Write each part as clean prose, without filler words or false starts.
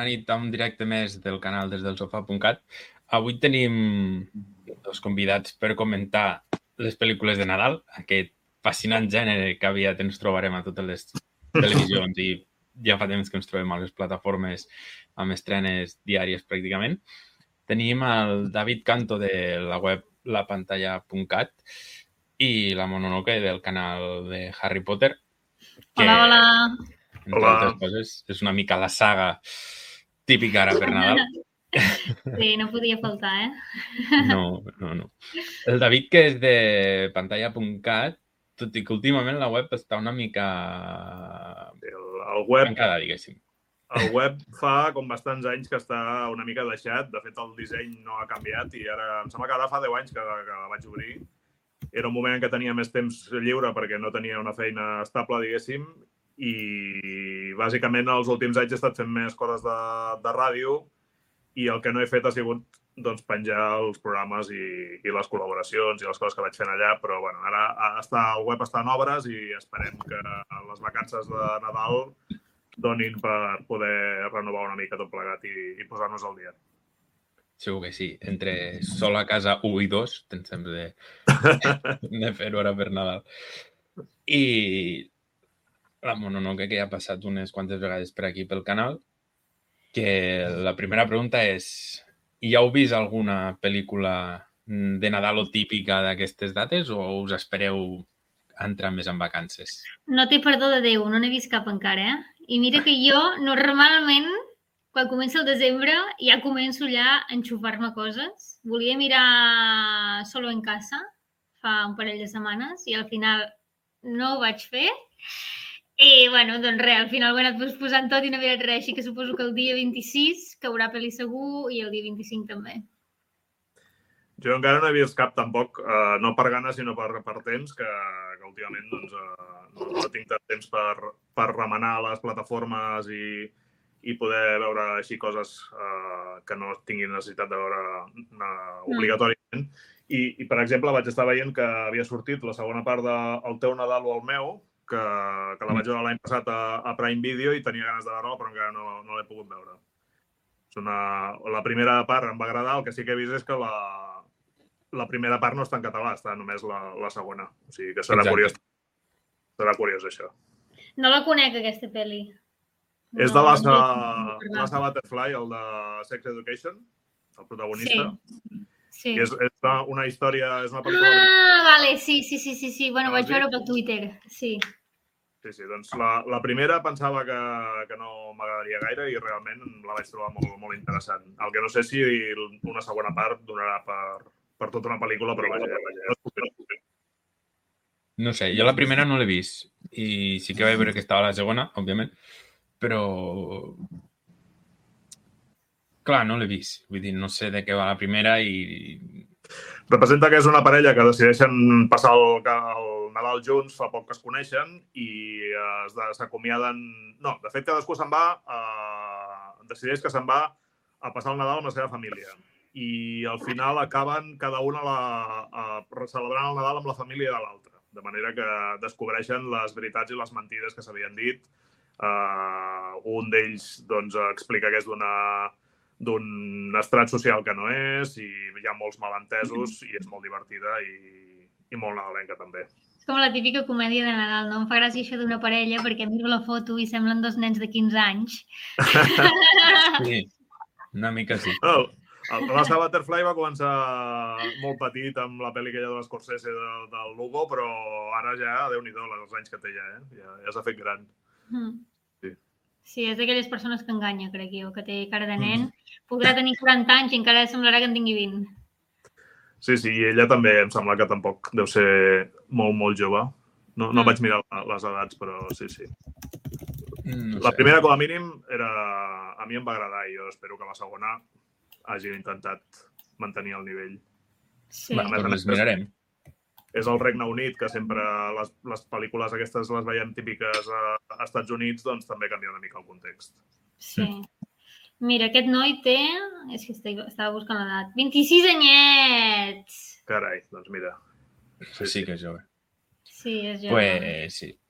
nit a un directe més del canal des del sofà.cat. Avui tenim dos convidats per comentar les pel·lícules de Nadal, aquest fascinant gènere que aviat ens trobarem a totes les televisions i ja fa temps que ens trobem a les plataformes amb estrenes diàries pràcticament. Tenim el David Canto de la web lapantalla.cat i la Mononoke del canal de Harry Potter. Que, hola. Entre altres coses, és una mica la saga típica ara per Nadal. Sí, no podia faltar, No. El David, que és de pantalla.cat, tot i que últimament la web està una mica tancada, diguéssim. El web fa com bastants anys que està una mica deixat. De fet, el disseny no ha canviat i ara em sembla que ara fa 10 anys que la vaig obrir. Era un moment en què tenia més temps lliure perquè no tenia una feina estable, diguéssim, i bàsicament els últims anys he estat fent més coses de ràdio i el que no he fet ha sigut doncs, penjar els programes i les col·laboracions i les coses que vaig fent allà, però bueno, ara el web està en obres i esperem que les vacances de Nadal donin per poder renovar una mica tot plegat i posar-nos al dia. Segur que sí. Entre Sol a casa 1 i 2 tens temps de fer-ho ara per Nadal. I la Mononoke, que ja ha passat unes quantes vegades per aquí pel canal, que la primera pregunta és: hi heu vist alguna pel·lícula de Nadal o típica d'aquestes dates o us espereu entrar més en vacances? No té perdó de Déu, no n'he vist cap encara, I mira que jo, normalment, quan comença el desembre, ja començo ja a enxufar-me coses. Volia mirar Solo en casa fa un parell de setmanes i al final no ho vaig fer. I, bueno, doncs res, al final ho he anat posant tot i no he mirat res, així que suposo que el dia 26 caurà pel·li segur i el dia 25 també. Jo encara no he vist cap tampoc, no per ganes sinó per temps, que últimament doncs, no tinc tant temps per remenar les plataformes i poder veure així coses que no tinguin necessitat de veure obligatòriament. I, per exemple, vaig estar veient que havia sortit la segona part de El teu Nadal o el meu, que la vaig veure l'any passat a Prime Video i tenia ganes de veure-la, però encara no l'he pogut veure. La primera part em va agradar, el que sí que he vist és que la primera part no està en català, està només la segona. O sigui que serà curiós. Serà curiós, això. No la conec, aquesta pel·li. És de l'Asa Butterfly, el de Sex Education, el protagonista. Sí. És una història... És una pel·lícula... vale, sí. Bueno, vaig veure per Twitter, sí. Sí, doncs la primera pensava que no m'agradaria gaire i realment la vaig trobar molt interessant. El que no sé si una segona part donarà per tota una pel·lícula, però vaja. No sé, jo la primera no l'he vist i sí que vaig veure que estava la segona, òbviament, però... Clar, no l'he vist. Vull dir, no sé de què va la primera i... Representa que és una parella que decideixen passar el Nadal junts, fa poc que es coneixen i s'acomiaden... No, de fet, cadascú se'n va, decideix que se'n va a passar el Nadal amb la seva família. I al final acaben cada una celebrant el Nadal amb la família de l'altra. De manera que descobreixen les veritats i les mentides que s'havien dit. Un d'ells doncs, explica que és d'un estrat social que no és i hi ha molts malentesos i és molt divertida i molt nadalenca també. És com la típica comèdia de Nadal, no? Em fa gràcia això d'una parella perquè miro la foto i semblen dos nens de 15 anys. Sí, una mica sí. L'Asa Butterfly va començar molt petit amb la pel·li aquella de l'Scorsese del Lugo, però ara ja, Déu-n'hi-do, els anys que té ja s'ha fet gran. Sí, és d'aquelles persones que enganya, crec jo, que té cara de nen. Podrà tenir 40 anys i encara semblarà que en tingui 20. Sí, i ella també em sembla que tampoc deu ser molt jove. No vaig mirar les edats, però sí. La primera, com a mínim, a mi em va agradar i jo espero que la segona hagin intentat mantenir el nivell. Sí. Doncs les mirarem. És el Regne Unit, que sempre les pel·lícules aquestes les veiem típiques als Estats Units, doncs també canvia una mica el context. Sí. Mira, aquest noi té... És que estava buscant l'edat. 26 anyets! Carai, doncs mira. Sí que és jove. Sí, és jove. Pues sí.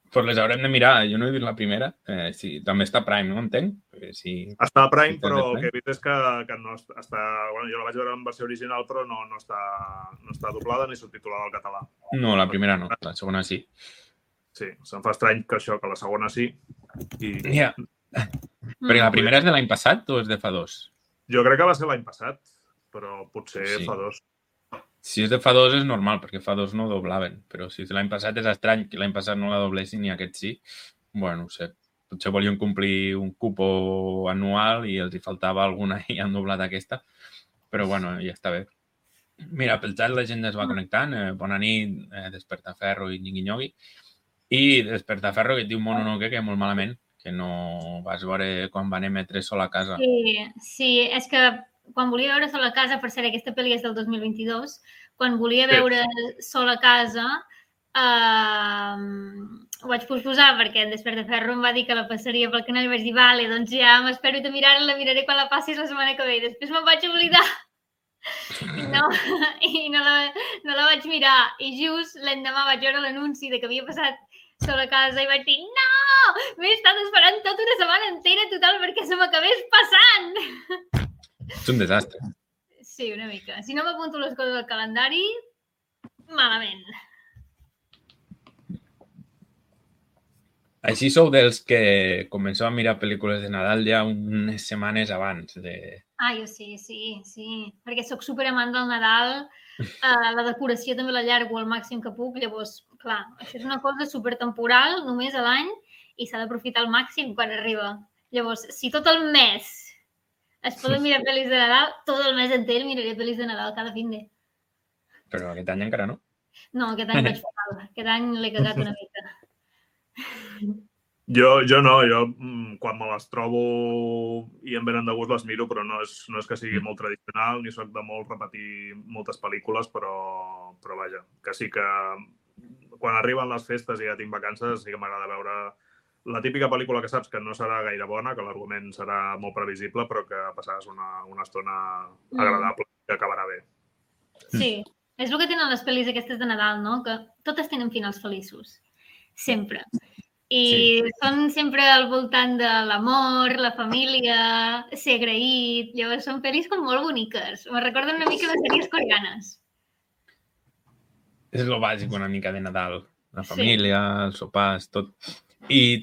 Pues les haurem de mirar. Jo no he vist la primera. Sí, també està a Prime, no entenc? Sí. Està a Prime, però el que he vist és que no està... Bueno, jo la vaig veure en versió original, però no està doblada ni subtitulada al català. No, la primera no, la segona sí. Sí, se'm fa estrany que això, que la segona sí. Ja. Perquè la primera és de l'any passat o és de fa 2? Jo crec que va ser l'any passat, però potser fa 2. Si és de fa 2 és normal, perquè fa 2 no doblaven, però si és de l'any passat és estrany que l'any passat no la doblessin i aquest sí. Bueno, no sé, potser volien complir un cupo anual i els hi faltava alguna i han doblat aquesta, però bueno, ja està bé. Mira, pel xat la gent es va connectant. Bona nit, Despertaferro i Nyigui-Nyogui. I Despertaferro que et diu Mononoke que molt malament, que no vas veure quan van emetre Sol a casa. Sí, és que quan volia veure Sol a casa, per cert, aquesta pel·li és del 2022, quan volia veure Sol a casa ho vaig posposar perquè en Despertaferro em va dir que la passaria pel canal i vaig dir, vale, doncs ja m'espero de mirar-la, la miraré quan la passis la setmana que ve. I després me'n vaig oblidar i no la vaig mirar. I just l'endemà vaig veure l'anunci de que havia passat Sol a casa i vaig dir, no! M'he estat esperant tota una setmana entera total perquè se m'acabés passant! És un desastre. Sí, una mica. Si no m'apunto les coses al calendari, malament. Així sou dels que comenceu a mirar pel·lícules de Nadal ja unes setmanes abans de... Jo sí. Perquè sóc superamant del Nadal. La decoració també la llargo al màxim que puc. Llavors, clar, això és una cosa supertemporal, només a l'any, i s'ha d'aprofitar al màxim quan arriba. Llavors, si tot el mes es poden mirar pel·lis de Nadal, tot el mes enter miraré pel·lis de Nadal cada fin de. Però aquest any encara no? No, aquest any vaig fatal. Aquest any l'he cagat una mica. Jo no, quan me les trobo i em venen de gust les miro, però no és que sigui molt tradicional, ni soc de molt repetir moltes pel·lícules, però vaja, que sí que quan arriben les festes i ja tinc vacances sí que m'agrada veure la típica pel·lícula que saps que no serà gaire bona, que l'argument serà molt previsible, però que passaràs una estona agradable que acabarà bé. Sí, és el que tenen les pel·lis aquestes de Nadal, no? Que totes tenen finals feliços. Sempre. I són sempre al voltant de l'amor, la família, ser agraït. Llavors són pel·lis com molt boniques. Me recorden una mica les sèries coreanes. És lo bàsic una mica de Nadal. La família, els sopars, tot. I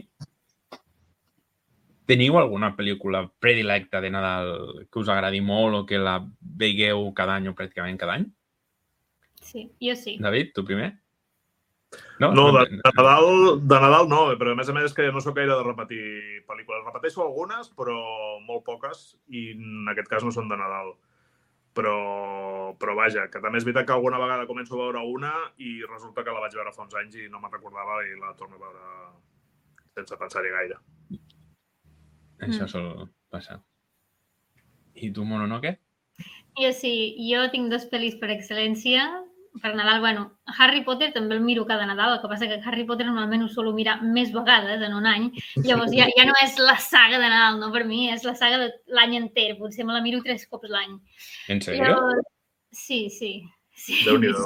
teniu alguna pel·lícula predilecta de Nadal que us agradi molt o que la veigueu cada any o pràcticament cada any? Sí, jo sí. David, tu primer? No, de Nadal no, però a més és que no sóc gaire de repetir pel·lícules. Repeteixo algunes, però molt poques, i en aquest cas no són de Nadal. Però vaja, que també és veritat que alguna vegada començo a veure una i resulta que la vaig veure fa uns anys i no me'n recordava i la torno a veure sense pensar-hi gaire. Això sol passar. I tu, Mononoke? Jo sí, jo tinc dos pel·lis per excel·lència. Per Nadal, bueno, Harry Potter també el miro cada Nadal, el que passa que Harry Potter normalment ho solo mirar més vegades en un any, llavors ja no és la saga de Nadal, no? Per mi és la saga de l'any enter, potser me la miro 3 cops l'any. En sèrio? Llavors, sí. Déu-n'hi-do.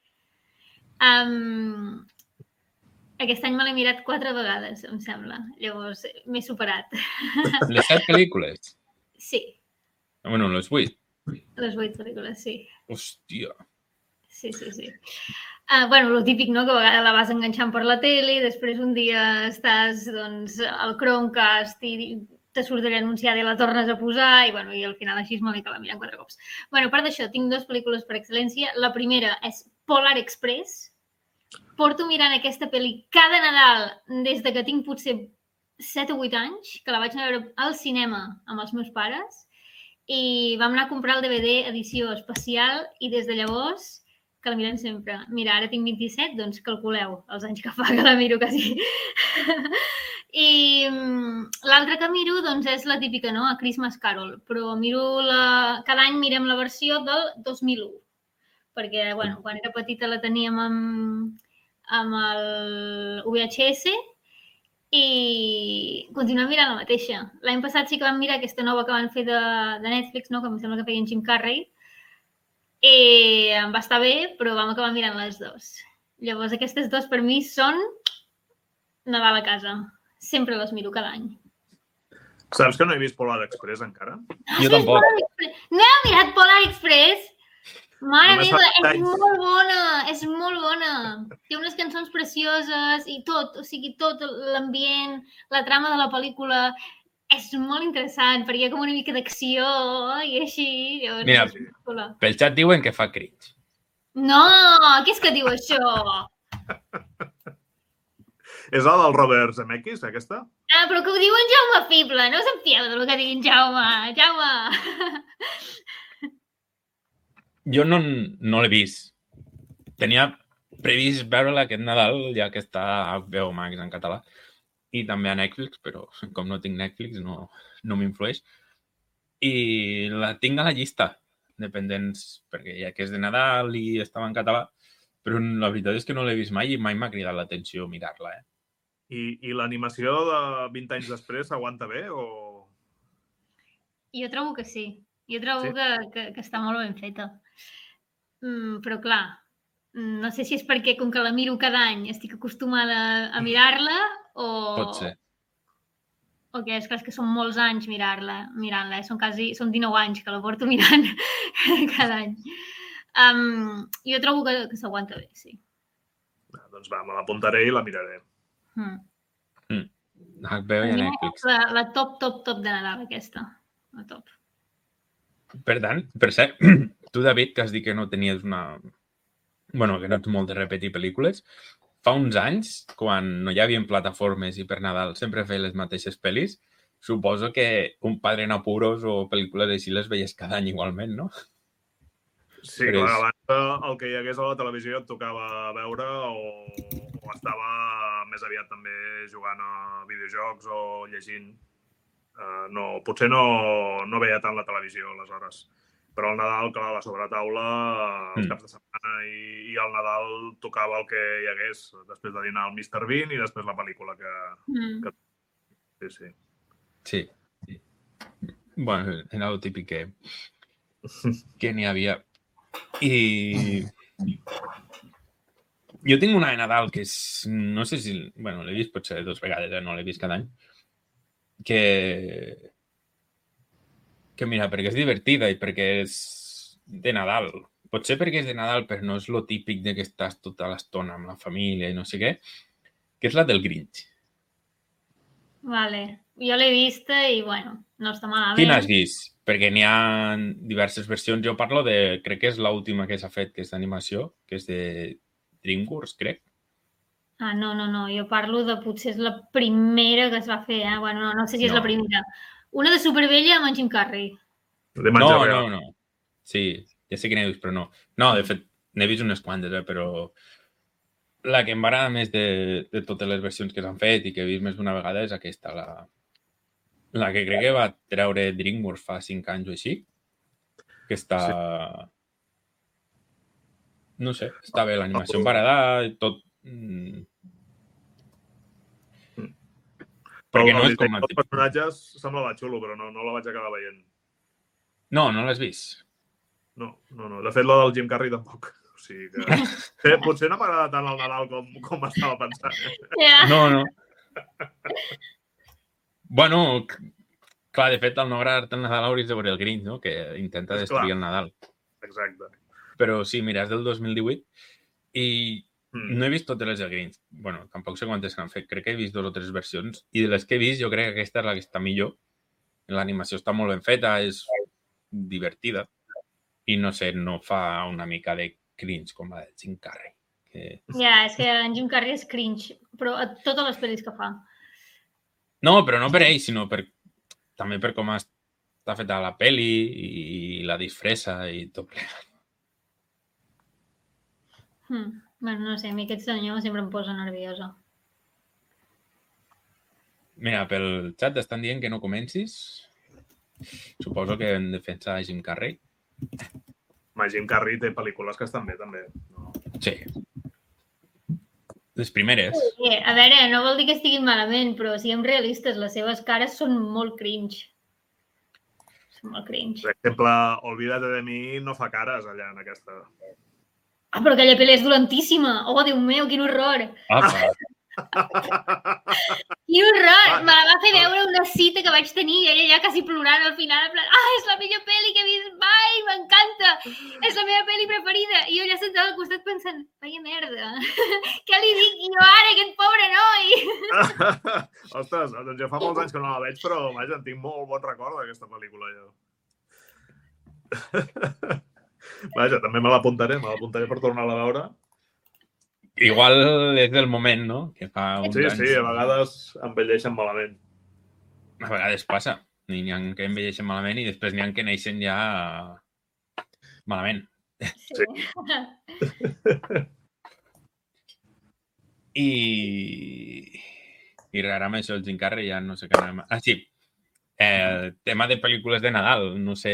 Aquest any me l'he mirat 4 vegades, em sembla, llavors m'he superat. Les 7 pel·lícules? Sí. Bueno, les 8. Les 8 pel·lícules, sí. Hòstia. Sí. Bueno, el típic, no?, que a vegades la vas enganxant per la tele, després un dia estàs, doncs, al Chromecast i te surt anunciada i la tornes a posar i al final així me l'he acabat mirant 4 cops. Bueno, a part d'això, tinc 2 pel·lícules per excel·lència. La primera és Polar Express. Porto mirant aquesta pel·li cada Nadal des de que tinc potser 7 o 8 anys, que la vaig anar a veure al cinema amb els meus pares i vam anar a comprar el DVD edició especial i des de llavors que la mirem sempre. Mira, ara tinc 27, doncs calculeu els anys que fa que la miro quasi. I l'altra que miro, doncs, és la típica, no?, A Christmas Carol, però cada any mirem la versió del 2001, perquè, bueno, quan era petita la teníem amb el VHS i continuem mirant la mateixa. L'any passat sí que vam mirar aquesta nova que van fer de Netflix, no?, que em sembla que feien Jim Carrey, i em va estar bé, però vam acabar mirant les 2. Llavors, aquestes 2 per mi són Nadal a casa. Sempre les miro cada any. Saps que no he vist Polar Express encara? Jo tampoc. No heu mirat Polar Express? Mare Només meva, fa és anys. molt bona, és molt bona. Té unes cançons precioses i tot, o sigui, tot l'ambient, la trama de la pel·lícula és molt interessant, perquè hi ha com una mica d'acció i així. Llavors, Mira, és pel·lícula. pel xat diuen que fa cringe. No, què és que diu això? És la del Robert Zemeckis, aquesta? Ah, però que ho diu en Jaume Fible, no us en fieu del que digui en Jaume. Jaume! Jo no l'he vist. Tenia previst veure-la aquest Nadal, ja que està a HBO Max en català, i també a Netflix, però com no tinc Netflix no m'influeix. I la tinc a la llista, dependents, perquè ja que és de Nadal i estava en català, però la veritat és que no l'he vist mai i mai m'ha cridat l'atenció mirar-la, I l'animació de 20 anys després s'aguanta bé o...? Jo trobo que sí. Jo trobo Sí? que està molt ben feta. Però clar, no sé si és perquè com que la miro cada any estic acostumada a mirar-la o... Pot ser. O que és que són molts anys mirant-la. Són 19 anys que la porto mirant cada any. Jo trobo que s'aguanta bé, sí. Doncs va, me l'apuntaré i la miraré. HBO i a Netflix. La top de Nadal, aquesta. La top. Per tant, per cert, tu, David, que has dit que no tenies una... Bueno, que no ets molt de repetir pel·lícules, fa uns anys, quan no hi havia plataformes i per Nadal sempre feia les mateixes pel·lis, suposo que Un padre en apuros o pel·lícules així les veies cada any igualment, no? Sí, Però clar, abans el que hi hagués a la televisió et tocava veure o estava més aviat també jugant a videojocs o llegint. Potser no veia tant la televisió aleshores. Però al Nadal, clar, la sobretaula, els caps de setmana i al Nadal tocava el que hi hagués. Després de dinar el Mr. Bean i després la pel·lícula que... Sí. Sí. Bueno, era el típic que n'hi havia. I jo tinc una de Nadal que és... No sé si... Bueno, l'he vist potser 2 vegades, no l'he vist cada any. Que mira, perquè és divertida i perquè és de Nadal. Potser perquè és de Nadal, però no és lo típic de que estàs tota l'estona amb la família i no sé què, que és la del Grinch. Vale. Jo l'he vista i, bueno, no està malament. Quina has vist? Perquè n'hi ha diverses versions. Jo parlo de... Crec que és l'última que s'ha fet, que és d'animació, que és de DreamWorks, crec. Ah, no. Jo parlo de... Potser és la primera que es va fer, eh? Bueno, no sé si és la primera. Una de Superbella amb en Jim Carrey. No. Sí, ja sé que n'he vist, però no. No, de fet, n'he vist unes quantes, però la que em va agradar més de totes les versions que s'han fet i que he vist més d'una vegada és aquesta, la que crec que va treure DreamWorks fa 5 anys o així, que està... Sí. No sé, està bé, l'animació em va agradar i tot... Perquè no és com els personatges semblava xulo, però no la vaig acabar veient. No l'has vist? No. De fet, la del Jim Carrey tampoc. O sigui que... Potser no m'agrada tant el Nadal com estava pensant. Yeah. No. Bueno, clar, de fet, al no agradar-te el Nadal hauries de veure el Grinch, no? Que intenta destruir el Nadal. Exacte. Però sí, mira, és del 2018 i no he vist totes les del Grinch. Bueno, tampoc sé quantes s'han fet. Crec que he vist 2 o 3 versions. I de les que he vist, jo crec que aquesta és la que està millor. L'animació està molt ben feta, és divertida. I no sé, no fa una mica de cringe com la de Jim Carrey. Ja, és que en Jim Carrey és cringe, però a totes les pel·lis que fa. No, però no per ell, sinó també per com està feta la pel·li i la disfressa i tot plegat. Bueno, no sé, a mi aquest senyor sempre em posa nerviosa. Mira, pel xat estan dient que no comencis. Suposo que en defensa de Jim Carrey. Jim Carrey té pel·lícules que estan bé, també. No. Sí. Les primeres. Sí, a veure, no vol dir que estiguin malament, però siguem realistes, les seves cares són molt cringe. Són molt cringe. Per exemple, Olvídate de mi no fa cares allà en aquesta... Ah, però aquella pel·li és dolentíssima. Oh, Déu meu, quin horror. I horror! Me la va fer veure una cita que vaig tenir i ella ja quasi plorant al final, en plan, és la millor pel·li que he vist mai, m'encanta! És la meva pel·li preferida! I jo ja sentada al costat pensant, vaya merda, què li dic jo ara, aquest pobre noi? Ostres, doncs ja fa molts anys que no la veig, però vaja, en tinc molt bon record d'aquesta pel·lícula, jo. Vaja, també me l'apuntaré per tornar-la a veure. Igual és del moment, no? Que fa uns anys. Sí, a vegades envelleixen malament. A vegades passa. N'hi ha que envelleixen malament i després n'hi ha que neixen ja malament. Sí. I ara amb això el Jim Carrey ja no sé què anem... sí. Tema de pel·lícules de Nadal. No sé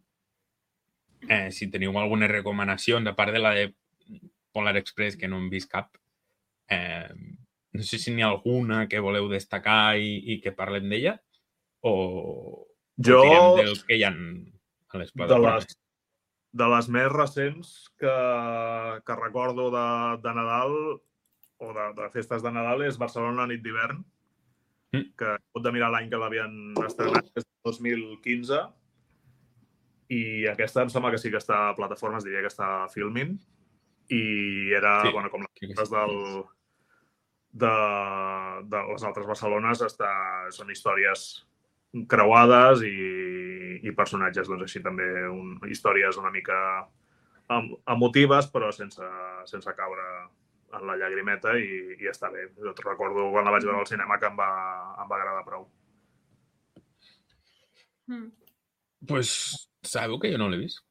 si teniu algunes recomanacions, a part de la de Polar Express, que no hem vist cap. No sé si n'hi ha alguna que voleu destacar i que parlem d'ella, o tirem del que hi ha a les plataformes. De les més recents que recordo de Nadal o de festes de Nadal és Barcelona nit d'hivern, que he hagut de mirar l'any que l'havien estrenat, és 2015, i aquesta em sembla que sí que està a plataformes, diria que està a Filmin, i era, sí, com les coses de les altres Barcelones, són històries creuades i personatges, doncs així també, històries una mica emotives, però sense caure en la llagrimeta i està bé. Jo recordo quan la vaig veure al cinema que em va agradar prou. Pues sabeu que jo no l'he vist?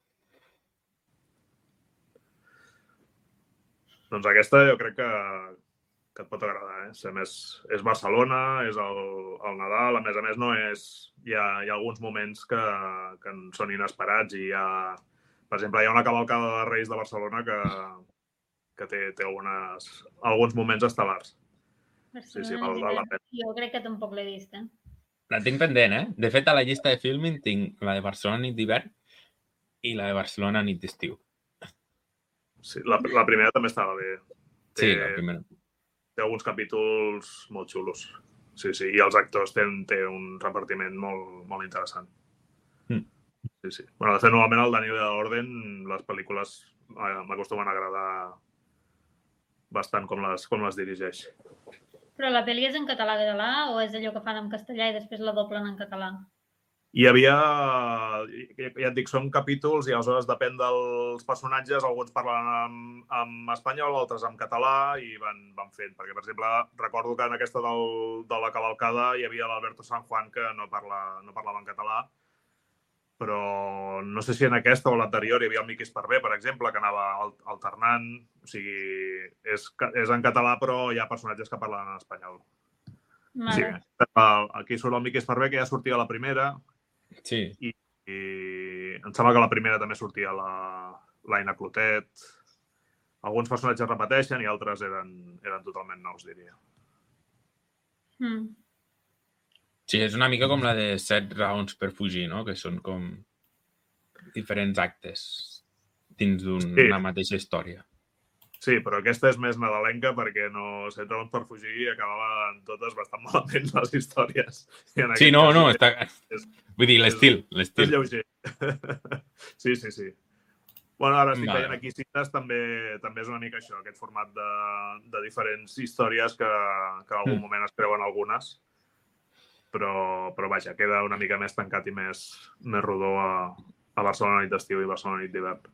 Doncs aquesta jo crec que et pot agradar. A més, és Barcelona, és el Nadal, a més no és... Hi ha alguns moments que són inesperats i per exemple, hi ha una cavalcada de Reis de Barcelona que té alguns moments estel·lars. Sí, val la pena. Jo crec que tampoc l'he vist, La tinc pendent, De fet, a la llista de Filmin tinc la de Barcelona nit d'hivern i la de Barcelona nit d'estiu. Sí, la primera també estava bé. Sí, la primera. Té alguns capítols molt xulos. Sí, i els actors tenen un repartiment molt interessant. Sí. Bueno, de fet, normalment al Daniel de l'Orden les pel·lícules m'acostumen a agradar bastant com les dirigeix. Però la pel·li és en català o és allò que fan en castellà i després la doblen en català? Hi havia, ja et dic, són capítols i aleshores depèn dels personatges, alguns parlen en espanyol, altres en català i van fent. Perquè, per exemple, recordo que en aquesta de la cavalcada hi havia l'Alberto San Juan que no parlava en català, però no sé si en aquesta o l'anterior hi havia el Miqui Esparvé, per exemple, que anava alternant. O sigui, és en català però hi ha personatges que parlen en espanyol. Sí, aquí surt el Miqui Esparvé, que ja sortia a la primera. Sí. I em sembla que la primera també sortia l'Aina Clotet. Alguns personatges repeteixen i altres eren totalment nous, diria. Sí, és una mica com la de 7 raons per fugir, no? Que són com diferents actes dins d'una mateixa història. Sí, però aquesta és més nadalenca perquè 7 raons per fugir i acabaven totes bastant malament les històries. Sí, no, està... Vull dir, l'estil. És lleuger. Sí. Bueno, ara estic veient aquí cites, també és una mica això, aquest format de diferents històries que en algun moment es creuen algunes. Però vaja, queda una mica més tancat i més rodó a Barcelona nit d'estiu i Barcelona nit d'hivern.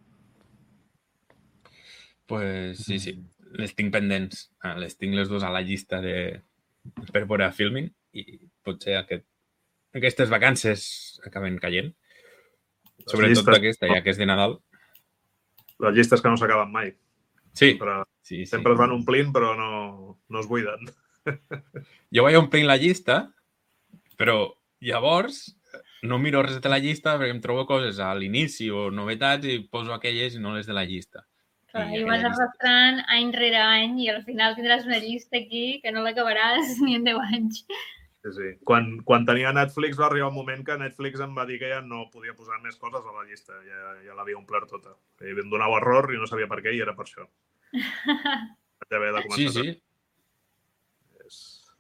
Pues sí, les tinc pendents. Les tinc les dues a la llista per veure a Filmin i potser aquestes vacances acaben caient. Sobretot aquesta, ja que és de Nadal. Les llistes que no s'acaben mai. Sí. Sempre es van omplint, però no es buiden. Jo vaig omplint la llista, però llavors no miro res de la llista perquè em trobo coses a l'inici o novetats i poso aquelles i no les de la llista. Clar, i vas arrastrant any rere any i al final tindràs una llista aquí que no l'acabaràs ni en 10 anys. Sí. Quan tenia Netflix va arribar un moment que Netflix em va dir que ja no podia posar més coses a la llista. Ja l'havia omplert tota. I em donava error i no sabia per què i era per això. Vaig haver de començar. Sí.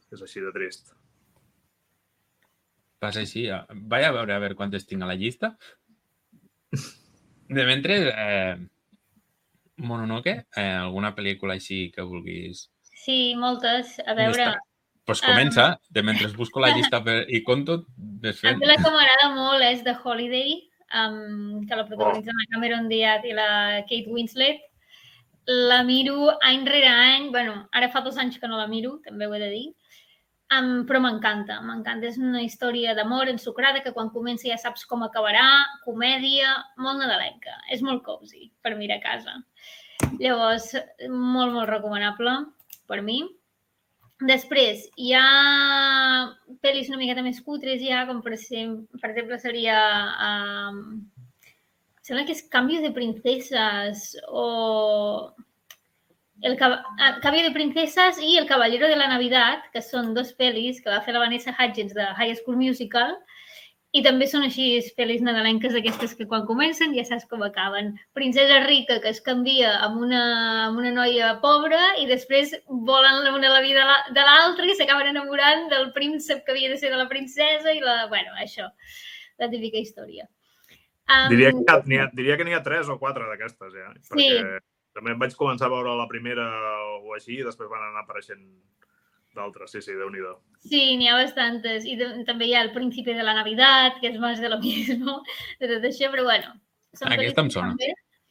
És així de trist. Passa així. Vaig a veure quantes tinc a la llista. De mentre, Mononoke, alguna pel·lícula així que vulguis... Sí, moltes. A veure... Doncs comença, de mentre busco la llista i conto, ves fent. A mi la que m'agrada molt és The Holiday, que la protagonitzen la Cameron Diaz i la Kate Winslet. La miro any rere any. Bueno, ara fa 2 anys que no la miro, també ho he de dir. Però m'encanta. És una història d'amor ensucrada que quan comença ja saps com acabarà, comèdia, molt nadalenca. És molt cozy per mirar a casa. Llavors, molt, molt recomanable per mi. Després, hi ha pel·lis una miqueta més cutres ja, com per exemple seria... sembla que és Cambio de Princesas o... Cambio de Princesas i El Caballero de la Navidad, que són 2 pel·lis que va fer la Vanessa Hudgens de High School Musical, i també són així pel·lis nadalenques d'aquestes que quan comencen ja saps com acaben. Princesa rica que es canvia amb una noia pobra i després volen una la vida de l'altra i s'acaben enamorant del príncep que havia de ser de la princesa i bueno, això, la típica història. Diria que n'hi ha 3 o 4 d'aquestes, ja. Sí. Perquè també em vaig començar a veure la primera o així i després van anar apareixent d'altres. Sí, Déu-n'hi-do. Sí, n'hi ha bastantes. I també hi ha El Príncipe de la Navidad, que és més de lo mismo, de tot això, però bueno. Aquesta em sona.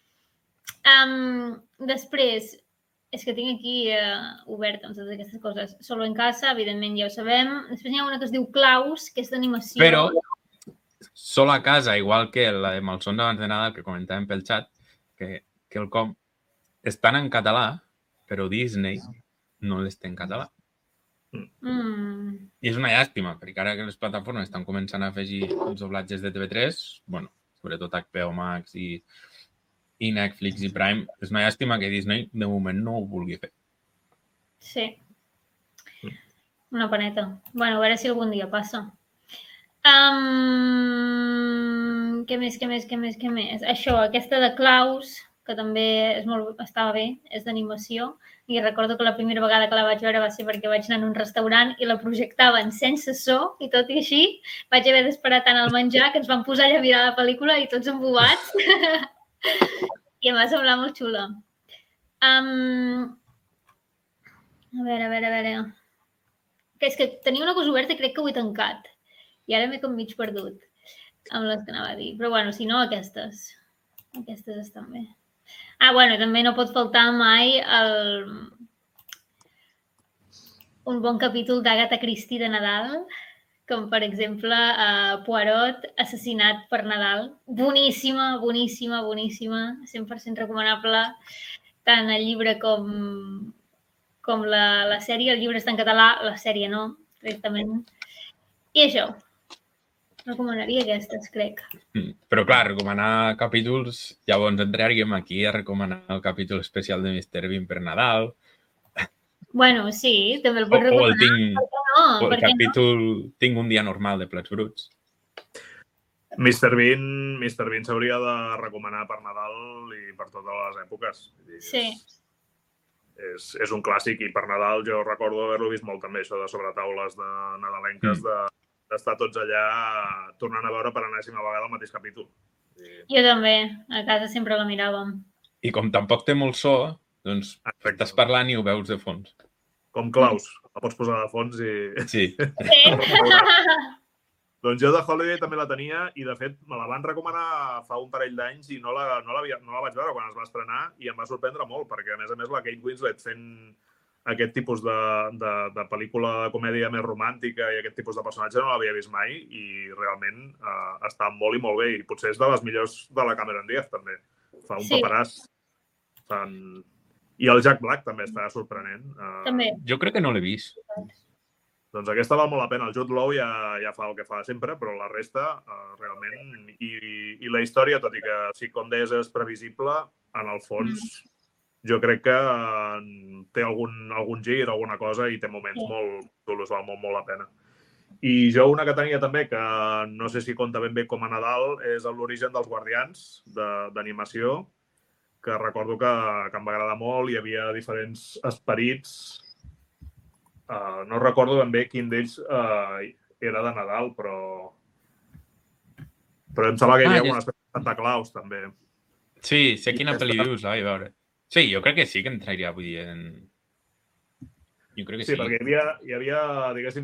Després, és que tinc aquí obert amb totes aquestes coses. Solo en casa, evidentment ja ho sabem. Després n'hi ha una que es diu Klaus, que és d'animació. Però, Solo a casa, igual que la de Malson d'abans de Nadal, que comentàvem pel xat, que quelcom estan en català, però Disney no les té en català. I és una llàstima, perquè ara que les plataformes estan començant a afegir els doblatges de TV3, bueno, sobretot HBO Max i Netflix i Prime, és una llàstima que Disney de moment no ho vulgui fer. Sí. Una paneta. Bueno, a veure si algun dia passa. Què més? Això, aquesta de Klaus, que també estava bé, és d'animació, i recordo que la primera vegada que la vaig veure va ser perquè vaig anar a un restaurant i la projectaven sense so, i tot i així vaig haver d'esperar tant al menjar que ens vam posar allà a mirar la pel·lícula i tots embobats. I em va semblar molt xula. A veure... És que tenia una cosa oberta i crec que ho he tancat. I ara m'he com mig perdut amb les que anava a dir. Però bueno, si no, aquestes. Aquestes estan bé. Bueno, també no pot faltar mai un bon capítol d'Agatha Christie de Nadal, com per exemple Poirot, Assassinat per Nadal. Boníssima, 100% recomanable, tant el llibre com la sèrie. El llibre està en català, la sèrie no, directament. I això, recomanaria aquestes, crec. Però clar, recomanar capítols, llavors entraríem aquí a recomanar el capítol especial de Mr. Bean per Nadal. Bueno, sí, també el pots recomanar. O el capítol Tinc un dia normal de Plats Bruts. Mr. Bean s'hauria de recomanar per Nadal i per totes les èpoques. Sí. És un clàssic i per Nadal jo recordo haver-lo vist molt també, això de sobretaules de nadalenques, d'estar tots allà tornant a veure per enèsima vegada el mateix capítol. Jo també, a casa sempre la miràvem. I com tampoc té molt so, doncs estàs parlant i ho veus de fons. Com Klaus, la pots posar de fons i... Sí. Doncs jo de Holiday també la tenia i de fet me la van recomanar fa un parell d'anys i no la vaig veure quan es va estrenar i em va sorprendre molt perquè a més la Kate Winslet fent aquest tipus de pel·lícula de comèdia més romàntica i aquest tipus de personatge no l'havia vist mai i realment està molt i molt bé i potser és de les millors de la Cameron Diaz també. Fa un paperàs. I el Jack Black també està sorprenent. També. Jo crec que no l'he vist. Doncs aquesta val molt la pena. El Jude Law ja fa el que fa sempre, però la resta realment... I la història, tot i que sí, com deies, és previsible, en el fons jo crec que té algun gir, alguna cosa, i té moments molt xulos, val molt la pena. I jo una que tenia també, que no sé si compta ben bé com a Nadal, és l'Origen dels Guardians, d'animació, que recordo que em va agradar molt, hi havia diferents esperits No recordo ben bé quin d'ells era de Nadal, però em sembla que hi havia alguna espècie de Santa Claus, també. Sí, sé quina pel·li dius, la vaig veure. Sí, jo crec que sí que entraria, vull dir, Jo crec que sí. Sí, perquè hi havia, diguéssim,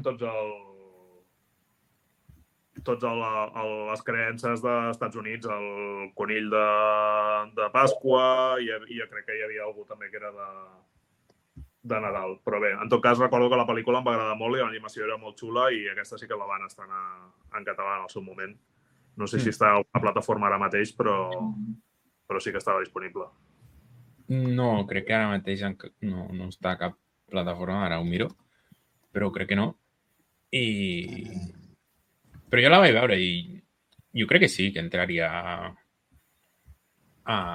les creences dels Estats Units, el conill de Pasqua, i jo crec que hi havia algú també que era de Nadal. Però bé, en tot cas, recordo que la pel·lícula em va agradar molt i l'animació era molt xula i aquesta sí que la van estrenar en català en el seu moment. No sé si està a la plataforma ara mateix, però sí que estava disponible. No, crec que ara mateix no està a cap plataforma, ara ho miro, però crec que no. Però jo la vaig veure i jo crec que sí, que entraria a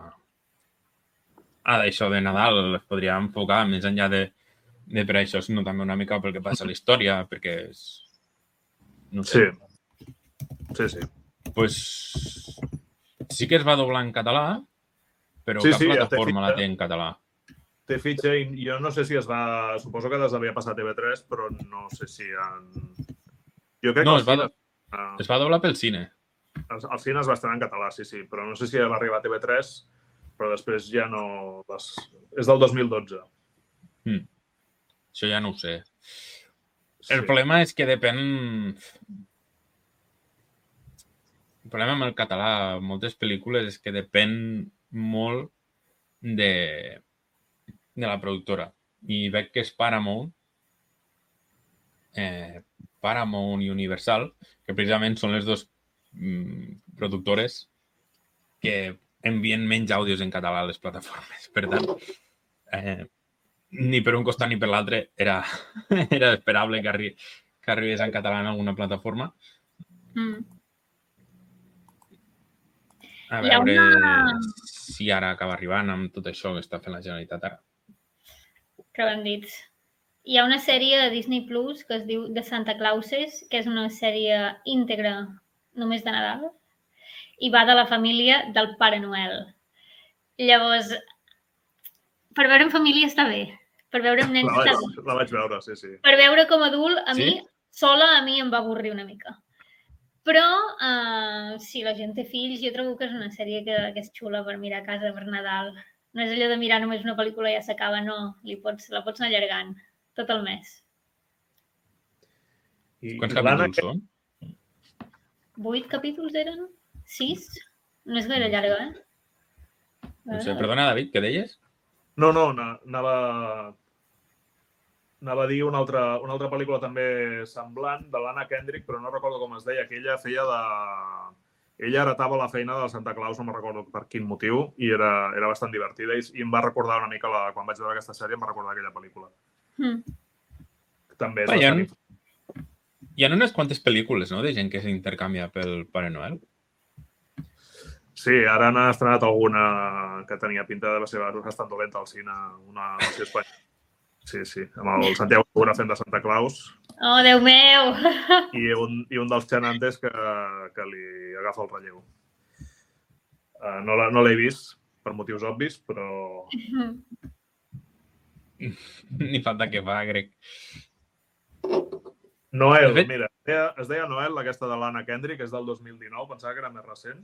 d'això de Nadal, es podria enfocar més enllà de per això, sinó també una mica pel que passa a la història, perquè és... No sé. Sí. Pues sí que es va doblar en català, però cap plataforma la té en català. Té fitxa i jo no sé si es va... Suposo que devia passar a TV3, però no sé si Jo crec que es va doblar pel cine. El cine es va estrenar en català, sí, però no sé si va arribar a TV3, però després ja no... És del 2012. Això ja no ho sé. El problema és que depèn... El problema amb el català, moltes pel·lícules, és que depèn molt de la productora. I veig que és Paramount i Universal, que precisament són les dues productores que envien menys àudios en català a les plataformes. Per tant, ni per un costat ni per l'altre era esperable que arribés en català en alguna plataforma. A veure si ara acaba arribant amb tot això que està fent la Generalitat ara. Que l'han dit. Hi ha una sèrie de Disney Plus que es diu The Santa Clauses, que és una sèrie íntegra només de Nadal, i va de la família del Pare Noel. Llavors, per veure en família està bé. Per veure amb nens està bé. La vaig veure, sí. Per veure com a adult, sola a mi em va avorrir una mica. Però, si la gent té fills, jo trobo que és una sèrie que és xula per mirar a casa per Nadal. No és allò de mirar només una pel·lícula i ja s'acaba, no. La pots anar allargant tot el mes. Quants capítols són? 8 capítols eren? 6? No és gaire llarga, No sé, perdona, David, què deies? No, anava a dir una altra pel·lícula també semblant, de l'Anna Kendrick, però no recordo com es deia, que ella feia de... Ella heretava la feina del Santa Claus, no me'n recordo per quin motiu, i era bastant divertida, i em va recordar una mica, quan vaig veure aquesta sèrie, em va recordar aquella pel·lícula. També és bastant... Hi ha unes quantes pel·lícules, no?, de gent que s'intercanvia pel Pare Noel. Sí, ara n'ha estrenat alguna que tenia pinta de ser bastant dolenta al cine, una versió espanyola. Sí, amb el Santiago Segura fent de Santa Claus. Oh, Déu meu! I un dels xanantes que li agafa el relleu. No l'he vist, per motius obvis, però... Ni falta que fa, crec. Noel, mira, es deia Noel, aquesta de l'Anna Kendrick, és del 2019, pensava que era més recent.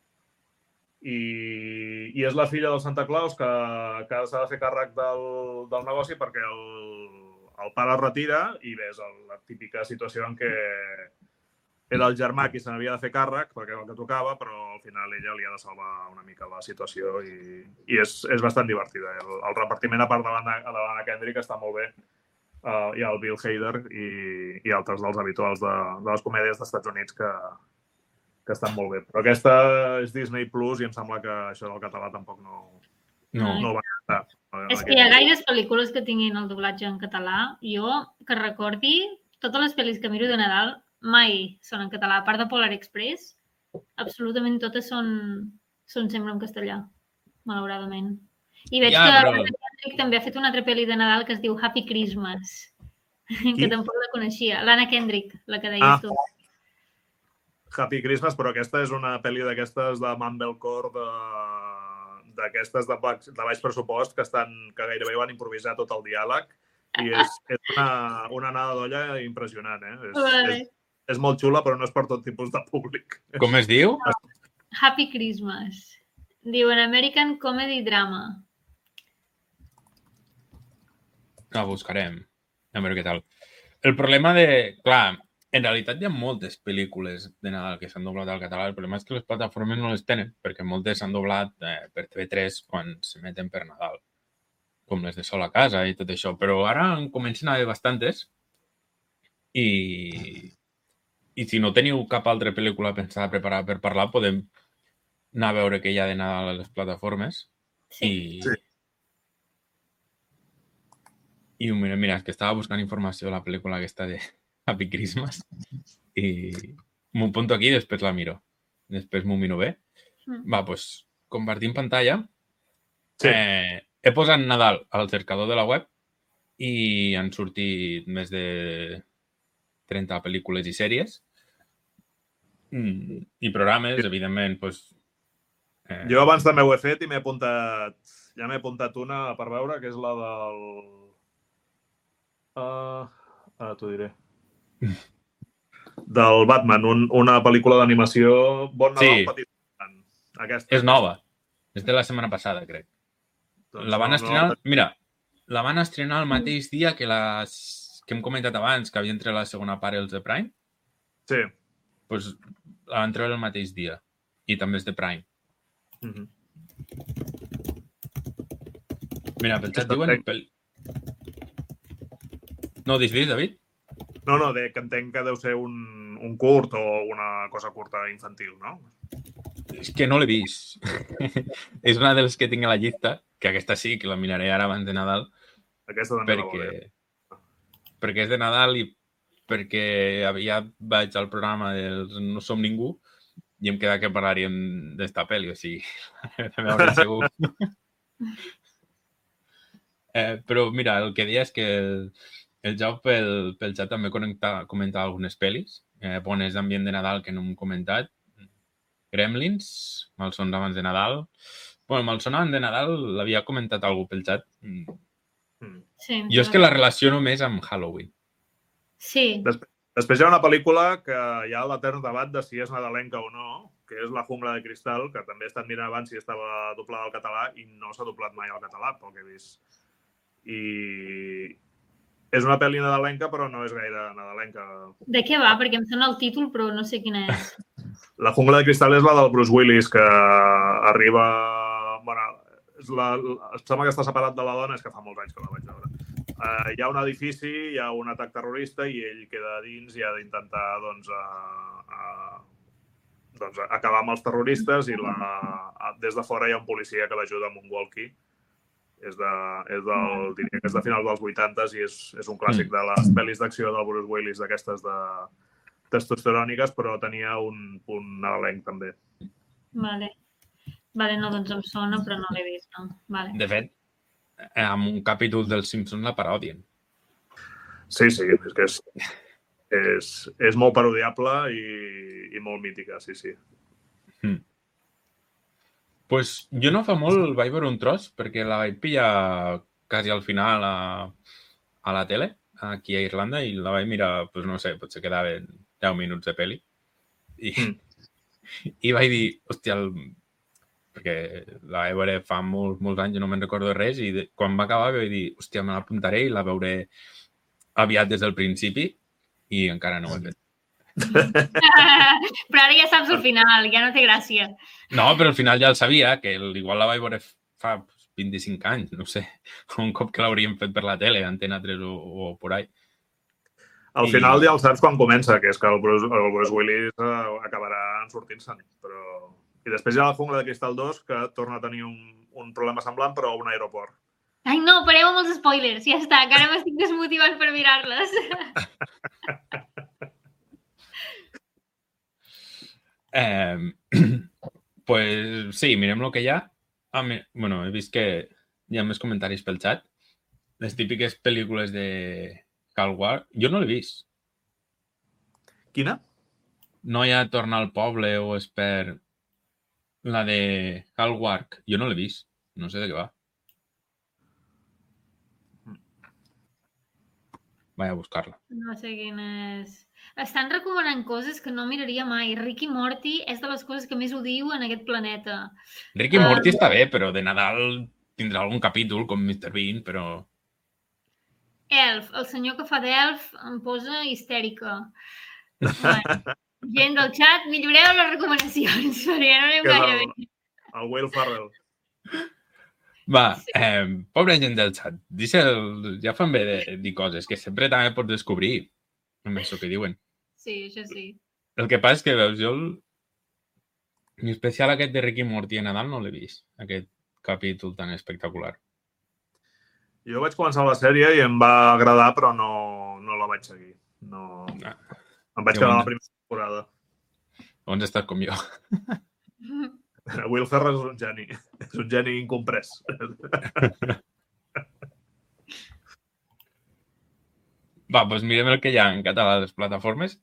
I és la filla del Santa Claus que s'ha de fer càrrec del negoci perquè el pare es retira i ves la típica situació en què era el germà qui se n'havia de fer càrrec perquè era el que tocava, però al final ella li ha de salvar una mica la situació i és bastant divertida. El repartiment, a part de l'Anna Kendrick, està molt bé. Hi ha el Bill Hader i altres dels habituals de les comèdies dels Estats Units que estan molt bé. Però aquesta és Disney Plus i em sembla que això del català tampoc no va estar. És que hi ha gaires pel·lícules que tinguin el doblatge en català. Jo, que recordi, totes les pel·lis que miro de Nadal mai són en català. A part de Polar Express, absolutament totes són sempre en castellà, malauradament. I veig que l'Anna Kendrick també ha fet una altra pel·li de Nadal que es diu Happy Christmas, que tampoc la coneixia. L'Anna Kendrick, la que deies tu. Happy Christmas, però aquesta és una pel·li d'aquestes de Mumblecore, d'aquestes de baix pressupost, que gairebé van improvisar tot el diàleg. I és una anada d'olla impressionant, eh? Vale. És molt xula, però no és per tot tipus de públic. Com es diu? Happy Christmas. Diuen American Comedy Drama. La buscarem. A veure què tal. El problema de... Clar, en realitat hi ha moltes pel·lícules de Nadal que s'han doblat al català. El problema és que les plataformes no les tenen, perquè moltes s'han doblat per TV3 quan s'emeten per Nadal, com les de Sol a Casa i tot això. Però ara en comencen a haver bastantes i si no teniu cap altra pel·lícula pensada preparada per parlar, podem anar a veure què hi ha de Nadal a les plataformes. Sí. I mira, és que estava buscant informació de la pel·lícula aquesta de Happy Christmas i m'ho apunto aquí i després la miro. Després m'ho miro bé. Va, doncs, compartim pantalla. Sí. He posat Nadal al cercador de la web i han sortit més de 30 pel·lícules i sèries i programes, evidentment. Doncs, Jo abans també ho he fet i m'he apuntat... Ja m'he apuntat una per veure, que és la del... Ara t'ho diré. Del Batman, una pel·lícula d'animació Bon Nadal, Petit Batman. Aquesta. És nova. És de la setmana passada, crec. Doncs la van estrenar... Mira, la van estrenar el mateix dia que hem comentat abans, que havia entrat la segona part els de Prime. Sí. Doncs la van treure el mateix dia. I també és de Prime. Mira, pel xat diuen... No, dis, David? No, que entenc que deu ser un curt o una cosa curta infantil, no? És que no l'he vist. És una de les que tinc a la llista, que aquesta sí, que la miraré ara abans de Nadal. Aquesta també la veuré. Perquè és de Nadal i perquè ja vaig al programa del No som ningú i em queda que parlaríem d'esta pel·li, o sigui, també hauré segur. Però mira, el que deia és que el Jau pel xat també comenta algunes pel·lis, bones d'ambient de Nadal que no hem comentat. Gremlins, Malsons abans de Nadal. Bueno, Malsons abans de Nadal l'havia comentat algú pel xat. Sí, jo és que la relaciono més amb Halloween. Sí. Després hi ha una pel·lícula que hi ha l'etern debat de si és nadalenca o no, que és La jungla de cristal, que també he estat mirant abans si estava doblada al català i no s'ha doblat mai al català, pel que he vist. I és una pel·li nadalenca, però no és gaire nadalenca. De què va? Perquè em sona el títol, però no sé quina és. La jungla de cristal és la del Bruce Willis, que arriba... Bueno, em sembla que està separat de la dona, és que fa molts anys que la vaig veure. Hi ha un edifici, hi ha un atac terrorista i ell queda dins i ha d'intentar acabar amb els terroristes i des de fora hi ha un policia que l'ajuda amb un walkie. Diria que és de finals dels 80s i és un clàssic de les pel·lis d'acció del Bruce Willis, d'aquestes de testosteròniques, però tenia un punt nadalenc també. Vale, no, doncs em sona, però no l'he vist, no. Vale. De fet, en un capítol dels Simpsons la parodien. Sí, és que és molt parodiable i molt mítica, sí. Pues jo no fa molt vaig veure un tros perquè la vaig pillar quasi al final a la tele, aquí a Irlanda, i la vaig mirar, pues no sé, potser quedaven 10 minuts de pel·li. I vaig dir, hòstia, perquè la vaig veure fa molts anys, no me'n recordo res, i quan va acabar vaig dir, hòstia, me l'apuntaré i la veuré aviat des del principi i encara no ho he fet. Però ara ja saps el final, ja no té gràcia. No, però al final ja el sabia, que igual la vaig veure fa 25 anys, no sé, un cop que l'hauríem fet per la tele, Antena 3 o por ahí. Al final ja el saps quan comença, que és que el Bruce Willis acabarà sortint-se'n. I després hi ha la jungla de cristal 2, que torna a tenir un problema semblant, però a un aeroport. Ai, no, pareu amb els spoilers, ja està, que ara m'estic desmotivant per mirar-les. Pues sí, mirem el que hi ha. Bueno, he vist que hi ha més comentaris pel xat. Les típiques pel·lícules de Hallward. Jo no l'he vist. Quina? Noia torna al poble o és per... La de Hallward. Jo no l'he vist. No sé de què va. Vaig a buscar-la. No sé quin és... Estan recomanant coses que no miraria mai. Rick i Morty és de les coses que més odio en aquest planeta. Rick i Morty està bé, però de Nadal tindrà algun capítol com Mr. Bean, però... Elf, el senyor que fa d'Elf em posa histèrica. Bueno, gent del xat, milloreu les recomanacions, perquè no anem gaire bé. El Will Ferrell. Va, pobra gent del xat, ja fan bé de dir coses, que sempre també pots descobrir amb això que diuen. Sí, això sí. El que passa és que, veus, jo l'especial aquest de Rick i Morty a Nadal no l'he vist, aquest capítol tan espectacular. Jo vaig començar la sèrie i em va agradar, però no la vaig seguir. No... Em vaig quedar a la primera temporada. Llavors estàs com jo. Will Ferrell és un geni. És un geni incomprès. Va, doncs mirem el que hi ha en català a les plataformes.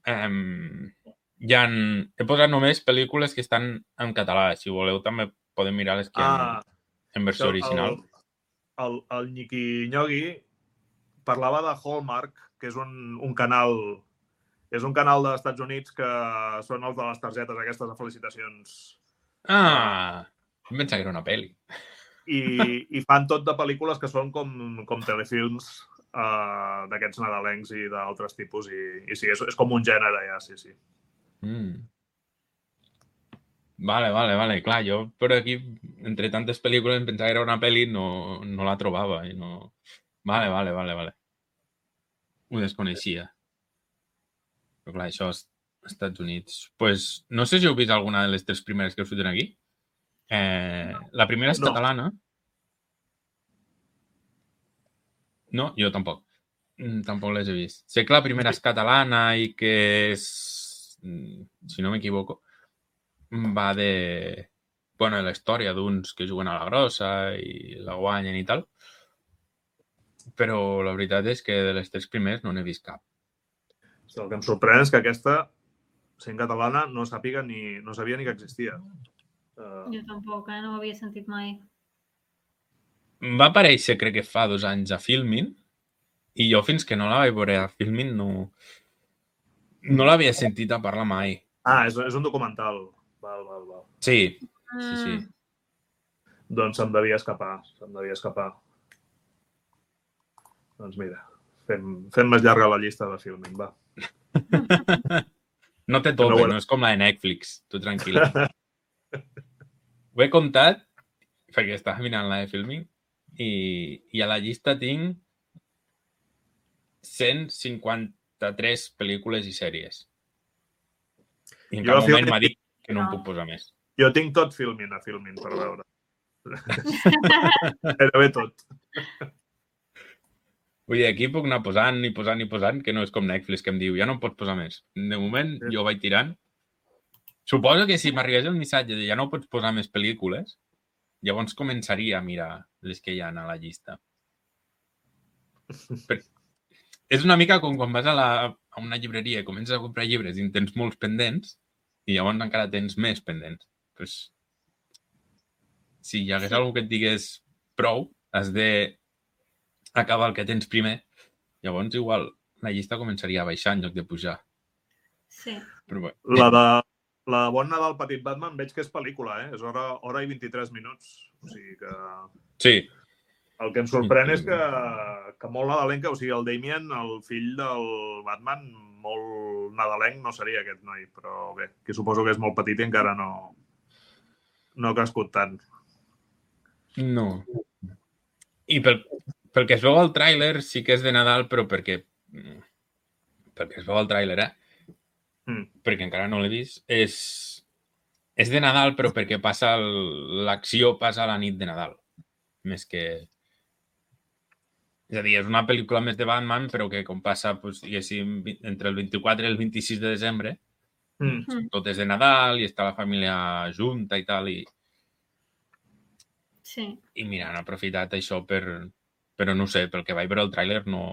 He posat només pel·lícules que estan en català. Si voleu també podem mirar les que hi ha en versió original. El Nyiki Nyogui parlava de Hallmark, que és un canal... És un canal dels Estats Units que són els de les targetes aquestes de felicitacions. Ah! Em pensava que era una pel·li. I fan tot de pel·lícules que són com telefilms d'aquests nadalencs i d'altres tipus. I sí, és com un gènere ja, sí. Vale. Clar, jo per aquí, entre tantes pel·lícules, em pensava que era una pel·li, no la trobava. I no... Vale. Ho desconeixia. Però clar, això és Estats Units. Pues no sé si heu vist alguna de les 3 primeres que us surten aquí. La primera és catalana. No, jo tampoc. Tampoc les he vist. Sé que la primera és catalana i que és, si no m'equivoco, va de la història d'uns que juguen a la grossa i la guanyen i tal. Però la veritat és que de les 3 primeres no n'he vist cap. El que em sorprèn és que aquesta, sent catalana, no sabia ni que existia. Jo tampoc, no ho havia sentit mai. Va aparèixer, crec que fa 2 anys a Filmin, i jo fins que no la vaig veure a Filmin no l'havia sentit a parlar mai. Ah, és un documental. Val. Sí. Doncs se'm devia escapar. Doncs mira, fem més llarga la llista de Filmin, va. No té tope, no és com la de Netflix, tu tranquil. Ho he comptat perquè estava mirant la de Filmin i a la llista tinc 153 pel·lícules i sèries. I en cap moment m'ha dit que no em puc posar més. Jo tinc tot Filmin a Filmin per veure. Gairebé tot. Vull dir, aquí puc anar posant, que no és com Netflix, que em diu, ja no em pots posar més. De moment, jo vaig tirant. Suposo que si m'arribés el missatge de ja no pots posar més pel·lícules, llavors començaria a mirar les que hi ha a la llista. És una mica com quan vas a una llibreria i comences a comprar llibres i en tens molts pendents i llavors encara tens més pendents. Pues, si hi hagués algú que et digués prou, has de acabar el que tens primer, llavors igual la llista començaria a baixar en lloc de pujar. Sí. Però bé. La Bon Nadal Petit Batman veig que és pel·lícula, És hora i 23 minuts. O sigui que... Sí. El que em sorprèn és que molt nadalenca, o sigui, el Damien, el fill del Batman, molt nadalenc no seria aquest noi, però bé, que suposo que és molt petit i encara no ha crescut tant. No. I pel que es veu al tràiler sí que és de Nadal, però perquè es veu al tràiler, perquè encara no l'he vist, és de Nadal, però perquè l'acció passa a la nit de Nadal. Més que... És a dir, és una pel·lícula més de Batman, però que com passa, diguéssim, entre el 24 i el 26 de desembre, tot és de Nadal i està la família junta i tal, Sí. I mira, han aprofitat això però no sé, pel que vaig veure el tràiler no...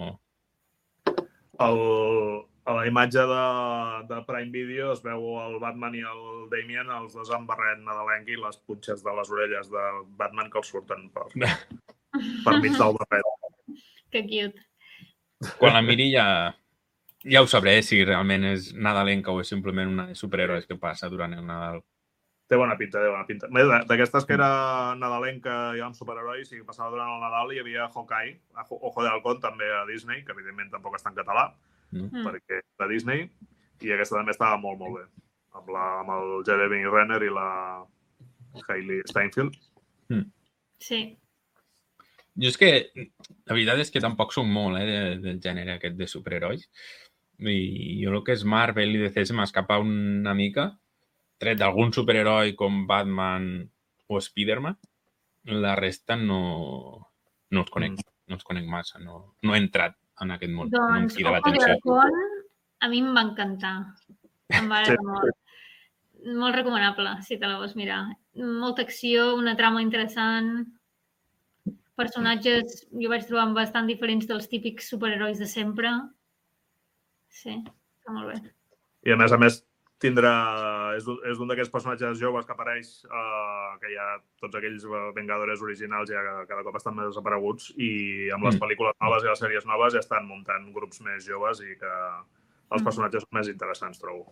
A la imatge de Prime Video es veu el Batman i el Damien, els dos amb barret nadalenc i les punxes de les orelles de Batman que els surten per mig del barret. Que cute. Quan la miri ja ho sabré si realment és nadalenca o és simplement una de superherois que passa durant el Nadal. Té bona pinta, té bona pinta. D'aquestes que era nadalenca i amb superherois i que passava durant el Nadal hi havia Hawkeye, Ojo de Halcón, també a Disney, que evidentment tampoc està en català, perquè és de Disney, i aquesta també estava molt, molt bé. Amb el Jeremy Renner i la Hailey Steinfeld. Sí. Jo és que, la veritat és que tampoc soc molt del gènere aquest de superherois. I jo el que és Marvel i DC se m'escapa una mica, tret d'algun superheroi com Batman o Spider-Man, la resta no els conec, no els conec massa, no he entrat en aquest món. Doncs Ojo de Halcón a mi em va encantar. Em va agradar molt. Molt recomanable, si te la vols mirar. Molta acció, una trama interessant, personatges jo vaig trobar bastant diferents dels típics superherois de sempre. Sí, està molt bé. I a més és un d'aquests personatges joves que apareix, que ja tots aquells Vengadores originals ja cada cop estan més desapareguts i amb les pel·lícules noves i les sèries noves ja estan muntant grups més joves i que els personatges són més interessants, trobo.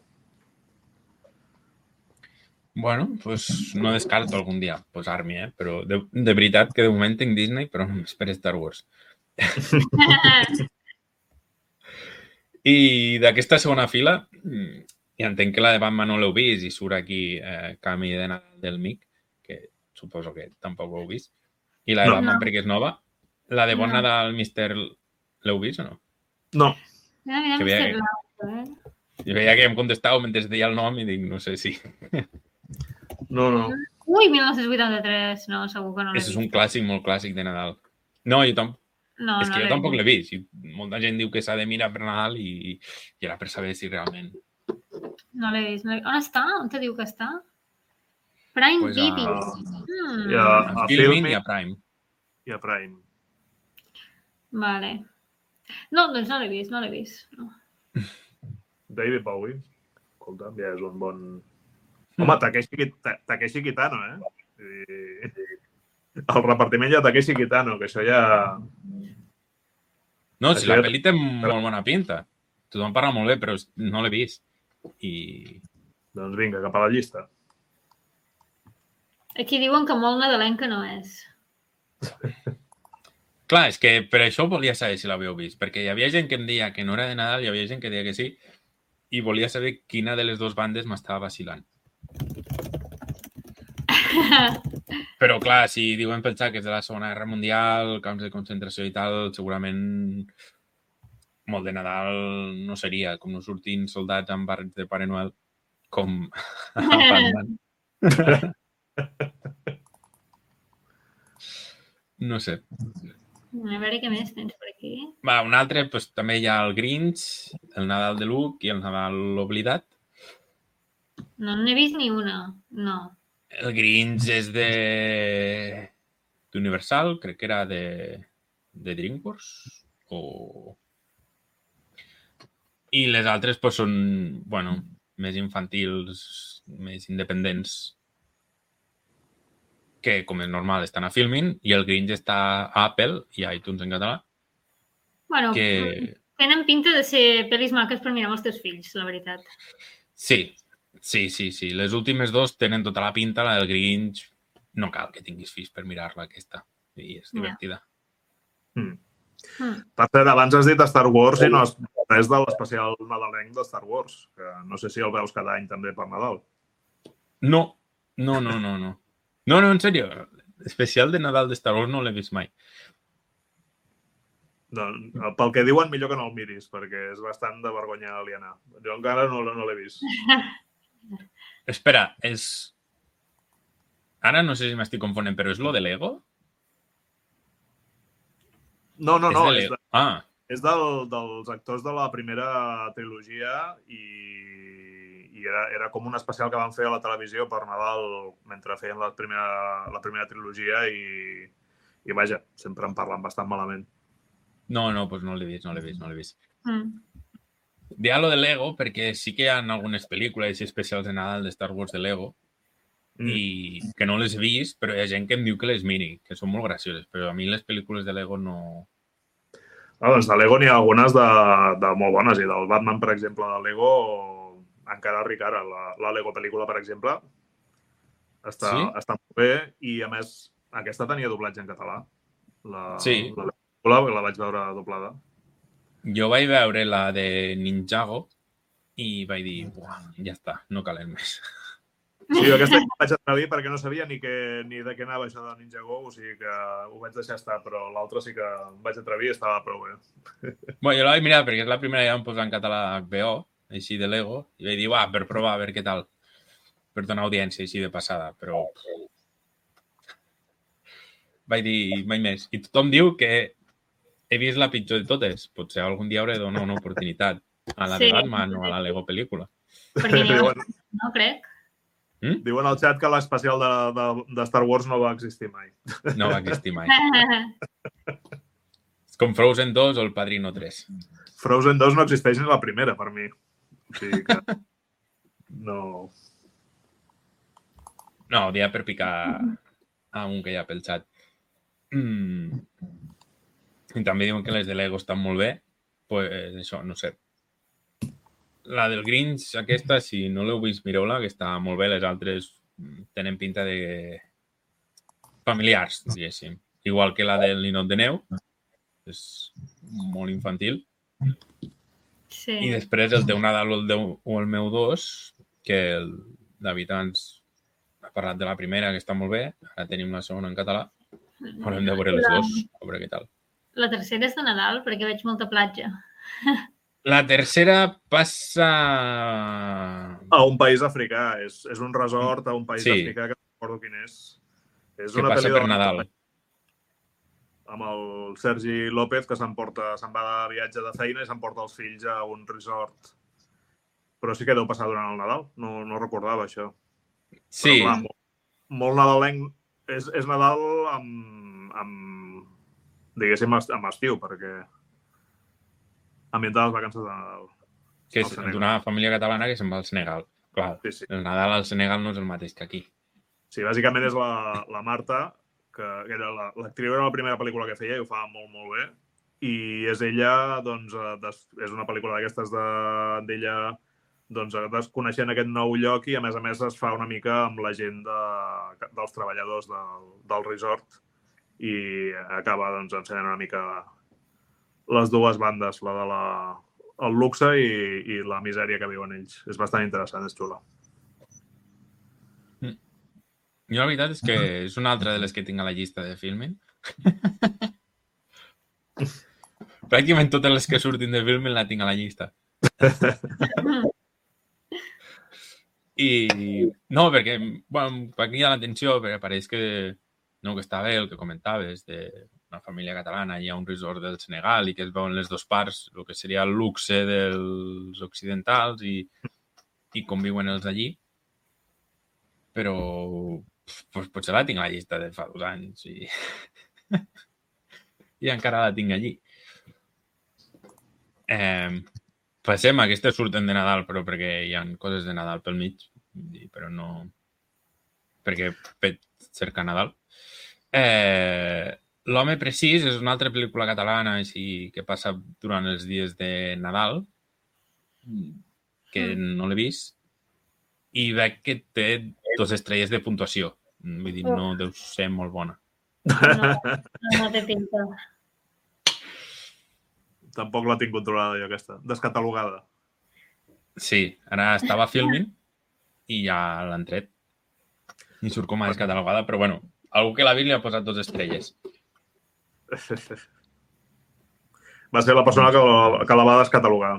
Bueno, pues no descarto algun dia posar-m'hi, però de veritat que de moment tinc Disney, però només per Star Wars. I d'aquesta segona fila, i entenc que la de Batman no l'heu vist i surt aquí Camí de Nadal del Mic, que suposo que tampoc ho heu vist. I la de Batman perquè és nova. La de Bon Nadal, Mister, l'heu vist o no? No. Mira, Jo veia que em contestàveu mentre deia el nom i dic, no sé si... No. Ui, 1983, no, segur que no l'he vist. És un clàssic, molt clàssic de Nadal. No, jo tampoc. És que jo tampoc l'he vist. Molta gent diu que s'ha de mirar per Nadal i era per saber si realment... No l'he vist. On està? On te diu que està? Prime Video. A Filmin i a Prime. I a Prime. Vale. No, doncs no l'he vist, no. David Bowie. Escolta, ja és un bon... Home, Takeshi Kitano, El repartiment ja Takeshi Kitano, que això ja... No, si la pel·li té molt bona pinta. Tothom parla molt bé, però no l'he vist. Doncs vinga, cap a la llista. Aquí diuen que molt nadalenca no és. Clar, és que per això volia saber si l'havíeu vist, perquè hi havia gent que em deia que no era de Nadal, hi havia gent que deia que sí, i volia saber quina de les dues bandes m'estava vacilant. Però clar, si diuen pensar que és de la Segona Guerra Mundial, camps de concentració i tal, segurament molt de Nadal no seria, com no sortin soldats amb barrets de Pare Noel, com a Batman. No sé. A veure què més tens per aquí. Va, un altre, doncs, també hi ha el Grinch, el Nadal de Luke i el Nadal oblidat. No n'he vist ni una, no. El Grinch és d'Universal, crec que era de DreamWorks, i les altres doncs, són, bueno, més infantils, més independents, que, com és normal, estan a Filmin, i el Grinch està a Apple i a iTunes en català. Bueno, tenen pinta de ser pel·lis maques per mirar amb els teus fills, la veritat. Sí. Les últimes dos tenen tota la pinta, la del Grinch no cal que tinguis fills per mirar-la, aquesta. I és divertida. Per cert, abans has dit Star Wars i no has res de l'especial nadalenc de Star Wars, que no sé si el veus cada any també per Nadal. No, en sèrio. Especial de Nadal de Star Wars no l'he vist mai. Pel que diuen, millor que no el miris, perquè és bastant de vergonya aliena. Jo encara no l'he vist. Espera, és... Ara no sé si m'estic confonent, però és lo de Lego? No. És dels actors de la primera trilogia i era com un especial que van fer a la televisió per Nadal mentre feien la primera trilogia i vaja, sempre en parlen bastant malament. No, doncs no l'he vist. Deia lo de Lego perquè sí que hi ha algunes pel·lícules i especials de Nadal de Star Wars de Lego i que no les he vist, però hi ha gent que em diu que les miri, que són molt gracioses, però a mi les pel·lícules de Lego no... Doncs de Lego n'hi ha algunes de molt bones, i del Batman, per exemple, de Lego, encara ric ara. La Lego pel·lícula, per exemple, està molt bé, i a més aquesta tenia doblatge en català. Sí. La pel·lícula la vaig veure doblada. Jo vaig veure la de Ninjago i vaig dir, ja està, no calen més. Sí, aquesta vaig atrevir perquè no sabia ni de què anava això de Ninjago, o sigui que ho vaig deixar estar, però l'altre sí que em vaig atrevir i estava prou bé. Bueno, jo la vaig mirar perquè és la primera que vam posar en català a HBO, així de Lego, i vaig dir, per provar, a veure què tal, per donar audiència així de passada, però vaig dir mai més. I tothom diu que he vist la pitjor de totes. Potser algun dia hauré de donar una oportunitat a la de Batman o a la Lego pel·lícula. Perquè no crec. Diuen al xat que l'especial de Star Wars no va existir mai. No va existir mai. És com Frozen 2 o El Padrino 3. Frozen 2 no existeix ni la primera, per mi. O sigui que no... No, dia per picar a un que hi ha pel xat. I també diuen que les de Lego estan molt bé. Pues això, no sé. La del Grinch, aquesta, si no l'heu vist, mireu-la, que està molt bé. Les altres tenen pinta de familiars, diguéssim. Igual que la del Ninot de Neu. És molt infantil. Sí. I després el teu Nadal o el meu 2, que el David ens ha parlat de la primera, que està molt bé. Ara tenim la segona en català. Haurem de veure les dues, a veure què tal. La tercera és de Nadal, perquè veig molta platja. La tercera passa... A un país africà. És un resort a un país africà, que no recordo quin és. És que passa per Nadal. Amb el Sergi López, que se'n va de viatge de feina i s'emporta els fills a un resort. Però sí que deu passar durant el Nadal. No recordava això. Sí. Però, clar, molt nadalenc. És Nadal amb diguéssim, amb estiu, perquè ambientar les vacances de Nadal. Que és d'una família catalana que se'n va al Senegal. Clar, sí. El Nadal al Senegal no és el mateix que aquí. Sí, bàsicament és la Marta, que era l'actriu, era la primera pel·lícula que feia i ho fa molt, molt bé. I és ella, doncs, és una pel·lícula d'aquestes d'ella doncs, coneixent aquest nou lloc, i a més es fa una mica amb la gent dels treballadors del resort, i acaba doncs, ensenyant una mica les dues bandes, la de el luxe i la misèria que viuen ells. És bastant interessant, és xula. Jo la veritat és que és una altra de les que tinc a la llista de Filmin. Pràcticament totes les que surtin de Filmin la tinc a la llista. I no, perquè m'ha cridat l'atenció, perquè pareix que està bé el que comentaves d'una família catalana, hi ha un resort del Senegal i que es veuen les dues parts, el que seria el luxe dels occidentals i com viuen els allí. Però potser la tinc a la llista de fa 2 anys i encara la tinc allí. Passem, aquestes surten de Nadal, però perquè hi ha coses de Nadal pel mig, però no... perquè fet cerca Nadal. L'home precís és una altra pel·lícula catalana així que passa durant els dies de Nadal, que no l'he vist, i veig que té 2 estrelles de puntuació. Vull dir, no deu ser molt bona. No té pinta. Tampoc la tinc controlada jo, aquesta. Descatalogada. Sí, ara estava Filmin i ja l'han tret. I surt com a descatalogada, però bueno, algú que la vi li ha posat 2 estrelles. Va ser la persona que la va descatalogar.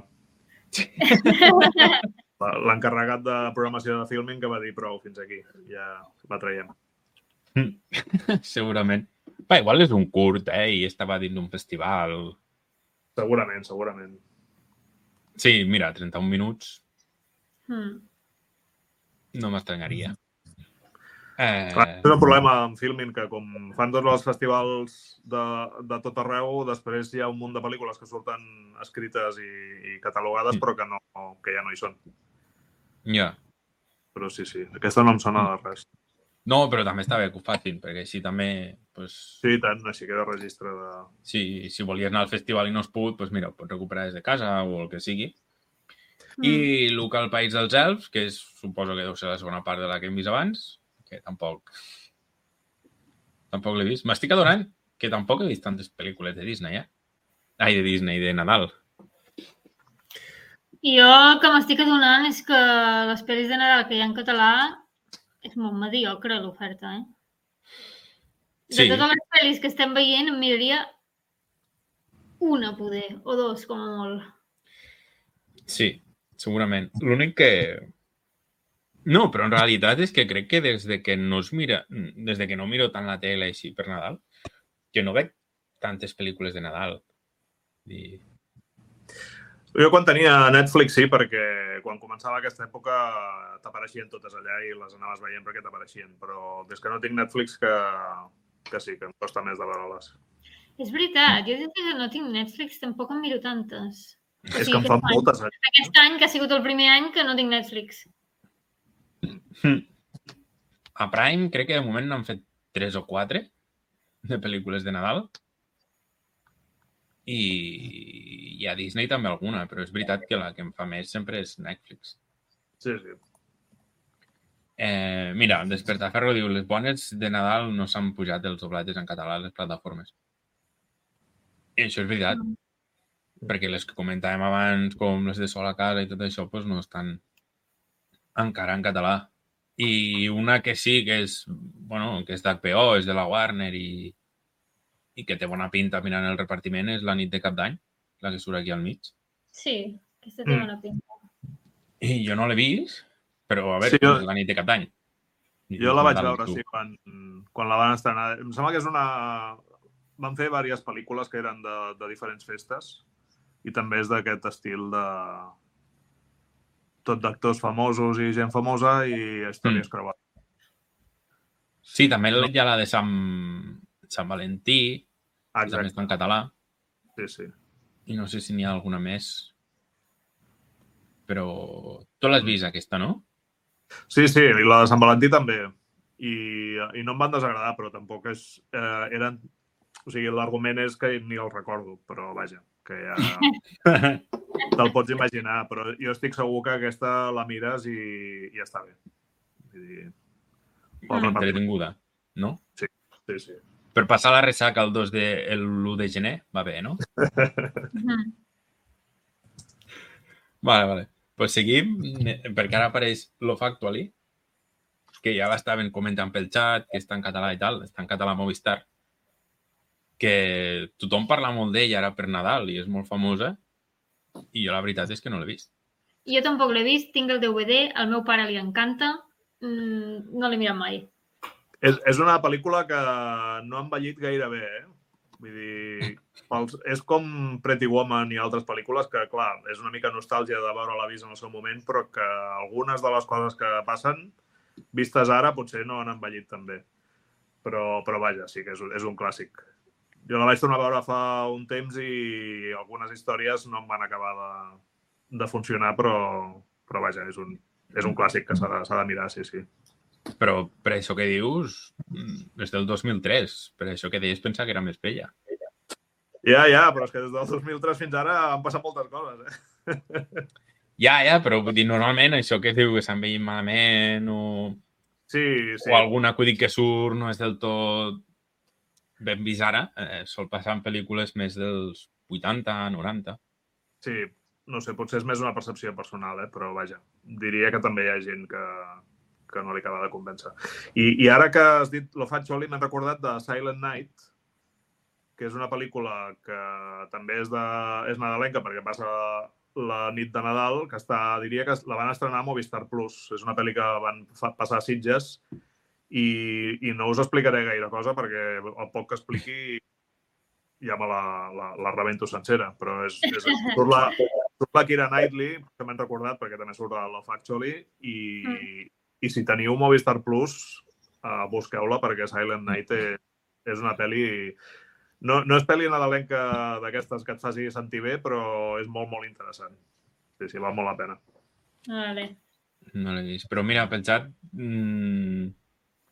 L'encarregat de programació de Filmin, que va dir prou, fins aquí. Ja la traiem. Segurament. Igual és un curt, i estava dins d'un festival... Segurament. Sí, mira, 31 minuts. No m'estranyaria. És un problema amb Filmin, que com fan tots els festivals de tot arreu, després hi ha un munt de pel·lícules que surten escrites i catalogades, però que ja no hi són. Ja. Però sí, aquesta no em sona de res. No, però també està bé que ho facin, perquè així també, pues, Sí, tant, així queda registre de... si volies anar al festival i no has pogut, pues mira, ho pots recuperar des de casa o el que sigui. Mm. I Luca al País dels Elfs, que suposo que deu ser la segona part de la que hem vist abans, que tampoc l'he vist. M'estic adonant que tampoc he vist tantes pel·lícules de Disney, Ai, de Disney, de Nadal. I jo el que m'estic adonant és que les pel·lis de Nadal que hi ha en català és molt mediocre l'oferta, De Sí, totes les pel·lis que estem veient em miraria una, poder, o dos, com a molt. sí, segurament. L'únic que... No, però en realitat és que crec que des de que no miro tant la tele així per Nadal, que no veig tantes pel·lícules de Nadal. I... Jo quan tenia Netflix sí, perquè quan començava aquesta època t'apareixien totes allà i les anaves veient perquè t'apareixien, però des que no tinc Netflix que sí, que em costa més de veure-les. És veritat, jo des que no tinc Netflix tampoc em miro tantes. És que em fan moltes. Aquest any, que ha sigut el primer any que no tinc Netflix. A Prime crec que de moment n'han fet 3 o 4 de pel·lícules de Nadal. I a Disney també alguna, però és veritat que la que em fa més sempre és Netflix. Sí, sí. Mira, Despertaferro diu, les bones de Nadal no s'han pujat els doblatges en català a les plataformes. I això és veritat, perquè les que comentàvem abans, com les de Sol a casa i tot això, doncs no estan encara en català. I una que sí, que és d'HBO, és de la Warner i que té bona pinta mirant el repartiment, és La nit de cap d'any, la que surt aquí al mig. Sí, aquesta té bona pinta. I jo no l'he vist, però a veure, sí, La nit de cap d'any. Jo la vaig veure, sí, quan la van estrenar. Em sembla que és una... Van fer diverses pel·lícules que eren de diferents festes i també és d'aquest estil de... tot d'actors famosos i gent famosa i històries creuades. Sí, també hi ha la de Sant Valentí, que també està en català. Sí, sí. I no sé si n'hi ha alguna més. Però tu l'has vist, aquesta, no? Sí, sí, i la de Sant Valentí també. I no em van desagradar, però tampoc eren... O sigui, l'argument és que ni el recordo, però vaja, que ja te'l pots imaginar. Però jo estic segur que aquesta la mires i ja està bé. Vull dir... Entretinguda, no? Sí, sí, sí. Per passar la ressaca l'1 de gener va bé, no? Vale. Pues seguim, perquè ara apareix Love Actually, que ja l'estaven comentant pel xat, que està en català i tal, està en català a Movistar, que tothom parla molt d'ella ara per Nadal i és molt famosa, i jo la veritat és que no l'he vist. Jo tampoc l'he vist, tinc el DVD, al meu pare li encanta, no l'he mirat mai. És una pel·lícula que no ha envellit gaire bé, Vull dir, és com Pretty Woman i altres pel·lícules que, clar, és una mica nostàlgia de veure-la vist en el seu moment, però que algunes de les coses que passen, vistes ara, potser no han envellit tan bé. Però vaja, sí que és un clàssic. Jo la vaig tornar a veure fa un temps i algunes històries no em van acabar de funcionar, però vaja, és un clàssic que s'ha de mirar, sí. Però per això que dius, és del 2003. Per això que deies pensar que era més vella. Ja, però és que des del 2003 fins ara han passat moltes coses, Ja, però vull dir, normalment això que diu que s'ha envellit malament o... Sí. O algun acudit que surt no és del tot ben vist ara. Sol passar en pel·lícules més dels 80, 90. Sí, no sé, potser és més una percepció personal, però vaja, diria que també hi ha gent que no li acaba de convèncer. I ara que has dit Love Actually, m'he recordat de Silent Night, que és una pel·lícula que també és nadalenca perquè passa la nit de Nadal, que diria que la van estrenar a Movistar Plus. És una pel·li que van passar a Sitges i no us explicaré gaire cosa perquè el poc que expliqui ja me la rebento sencera, però surt la Keira Knightley, que m'he recordat perquè també surt a Love Actually, i si teniu Movistar Plus, busqueu-la perquè Silent Night és una pel·li... No és pel·li nadalenca d'aquestes que et faci sentir bé, però és molt, molt interessant. Sí, val molt la pena. Vale. No l'he vist. Però mira, pel xat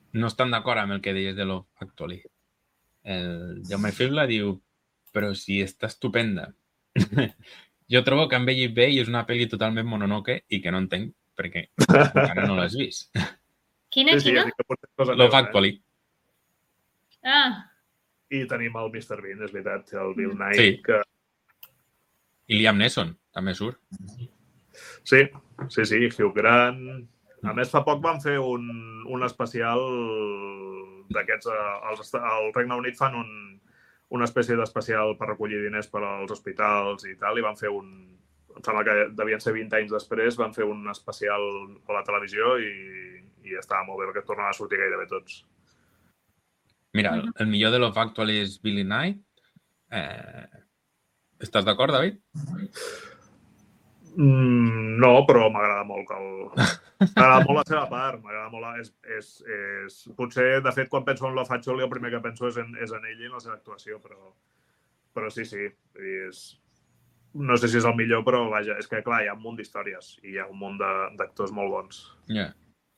no estan d'acord amb el que deies de Love Actually. El Jaume Fibla diu, però si està estupenda. Jo trobo que ha envellit bé i és una pel·li totalment mononoke i que no entenc perquè encara no l'has vist. Quina? Love Actually. Ah. I tenim el Mr. Bean, és veritat, el Bill Nye. Sí. Que... I Liam Neeson, també surt. Sí, Hugh Grant. A més, fa poc van fer un especial d'aquests... Al Regne Unit fan una espècie d'especial per recollir diners per als hospitals i tal, i van fer em sembla que devien ser 20 anys després, van fer un especial a la televisió i estava molt bé, perquè tornaven a sortir gairebé tots. Mira, el millor de Love Actually és Billy Nye. Estàs d'acord, David? No, però m'agrada molt m'agrada molt la seva part. M'agrada molt... Potser, de fet, quan penso en Love Actually, el primer que penso és en ell i en la seva actuació, però sí. No sé si és el millor, però vaja, és que, clar, hi ha un munt d'històries i hi ha un munt d'actors molt bons. Yeah.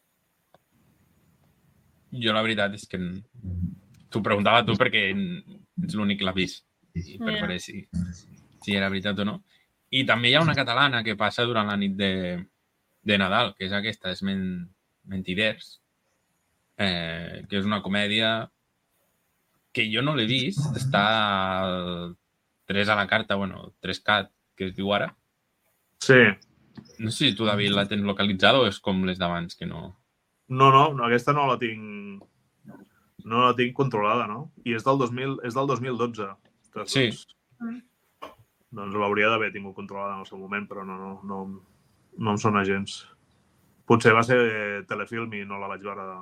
Jo la veritat és que t'ho preguntava tu perquè ets l'únic que l'ha vist i per veure si era veritat o no. I també hi ha una catalana que passa durant la nit de Nadal, que és aquesta, és Mentiders, que és una comèdia que jo no l'he vist, està al 3 a la carta, 3CAT, que es diu ara. Sí. No sé si tu, David, la tens localitzada o és com les d'abans, que no... No, aquesta no la tinc controlada, no? I és del 2012. Sí. Doncs l'hauria d'haver tingut controlada en el seu moment, però no em sona gens. Potser va ser Telefilm i no la vaig veure.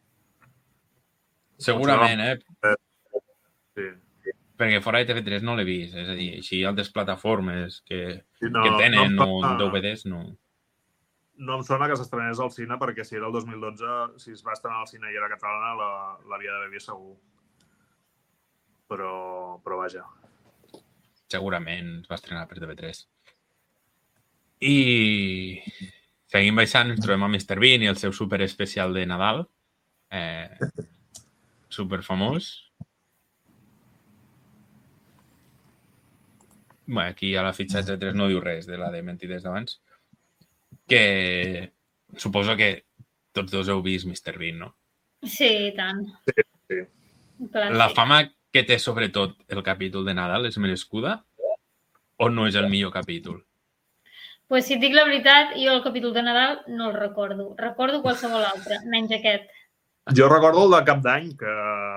Segurament, Sí. Perquè fora de TV3 no l'he vist. És a dir, així altres plataformes que tenen o DVDs, no... No em sona que s'estrenés al cine, perquè si era el 2012, si es va estrenar al cine i era catalana, l'havia d'haver vist segur. Però vaja. Segurament es va estrenar per TV3. I seguim baixant, ens trobem a Mr. Bean i el seu super especial de Nadal. Super famós. Bé, aquí a la fitxa de TV3 no diu res de la de Mentiders d'abans. Que suposo que tots dos heu vist Mr. Bean, no? Sí, i tant. Sí. La fama que té sobretot el capítol de Nadal és merescuda o no és el millor capítol? Pues si et dic la veritat, jo el capítol de Nadal no el recordo. Recordo qualsevol altre, menys aquest. Jo recordo el de Cap d'Any, que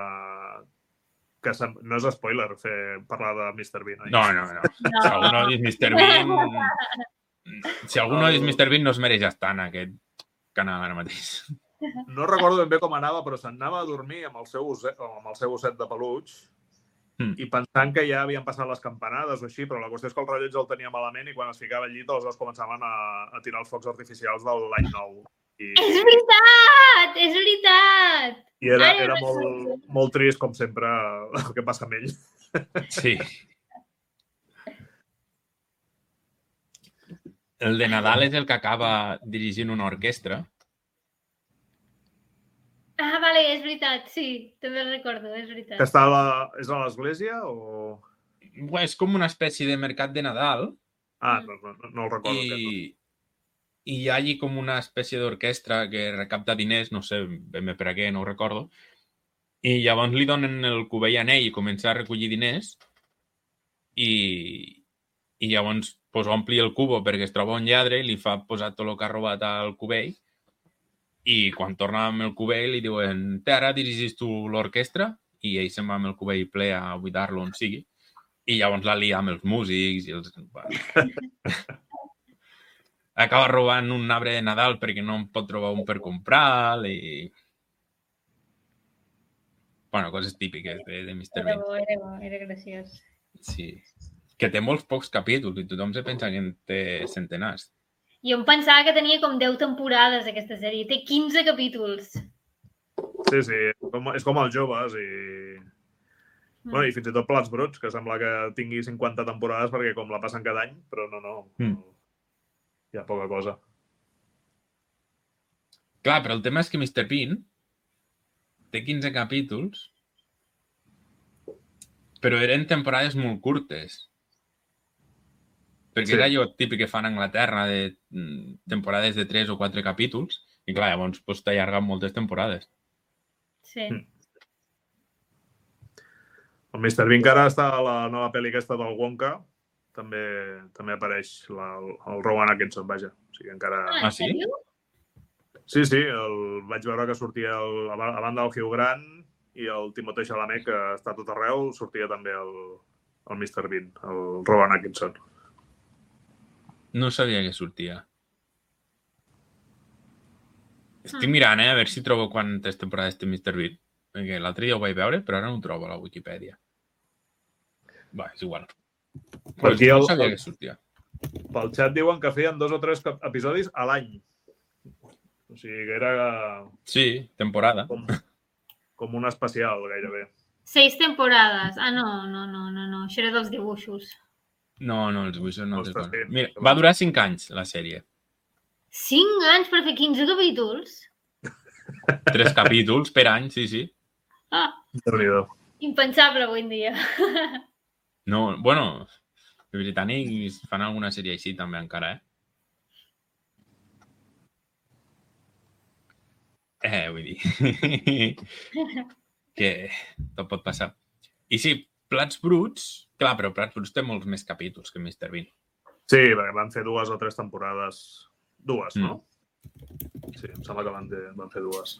no és spoiler parlar de Mr. Bean. No. Si algú no ha vist Mr. Bean... Si algú no ha vist Mr. Bean no es mereix estar en aquest canal ara mateix. No recordo ben bé com anava, però se'n anava a dormir amb el seu osset de peluig i pensant que ja havien passat les campanades o així, però la qüestió és que el rellotge el tenia malament i quan es ficava al llit els dos començaven a tirar els focs artificials de l'any nou. És veritat! És veritat! I era molt trist, com sempre, el que passa amb ell. Sí. El de Nadal és el que acaba dirigint una orquestra. Ah, vale, és veritat, sí. També el recordo, és veritat. Que és a l'església o...? És com una espècie de mercat de Nadal. Ah, no el recordo. I hi ha allí com una espècie d'orquestra que recapta diners, no sé ben bé per a què, no ho recordo. I llavors li donen el cubell a ell i comença a recollir diners i llavors ompli el cubo perquè es troba un lladre i li fa posar tot el que ha robat al cubell i quan torna amb el cubell li diuen ara dirigis tu l'orquestra i ell se'n va amb el cubell ple a buidar-lo on sigui i llavors la lia amb els músics i els... Acaba robant un arbre de Nadal perquè no en pot trobar un per comprar i... coses típiques de Mr. Bean. Era graciós. Sí. Que té molts pocs capítols i tothom se pensa que en té centenars. Jo em pensava que tenia com 10 temporades aquesta sèrie. Té 15 capítols. Sí, és com els joves i... Bueno, i fins i tot Plats Bruts, que sembla que tingui 50 temporades perquè com la passen cada any, però no. Hi ha poca cosa. Clar, però el tema és que Mr. Bean té 15 capítols, però eren temporades molt curtes. Perquè és allò típic que fan a Anglaterra de temporades de 3 o 4 capítols i clar, llavors pots t'allargar moltes temporades. Sí. El Mr. Bean encara està a la nova pel·li aquesta del Wonka, també apareix el Rowan Atkinson, vaja. O sigui, encara... Ah, sí? Sí, vaig veure que sortia a banda del Hugh Grant i el Timothée Chalamet, que està a tot arreu, sortia també el Mr. Bean, el Rowan Atkinson. No sabia que sortia. Estic mirant, a veure si trobo quantes temporades té Mr. Bean. Perquè l'altre dia ho vaig veure, però ara no ho trobo a la Wikipedia. Va, és igual. Però no sabia que sortia. Pel xat diuen que feien 2 o 3 episodis a l'any. O sigui que era... Sí, temporada. Com un especial, gairebé. 6 temporades. Ah, no. Això era dels dibuixos. No, els dibuixos no. Mira, va durar 5 anys, la sèrie. 5 anys per fer 15 capítols? 3 capítols per any, sí. Ah, impensable avui en dia. No, bueno, els britànics fan alguna sèrie així també encara, vull dir que tot pot passar. I sí, Plats Bruts, clar, però Plats Bruts té molts més capítols que Mr. Bean. Sí, perquè van fer 2 o 3 temporades. 2, no? Sí, em sembla que van fer 2.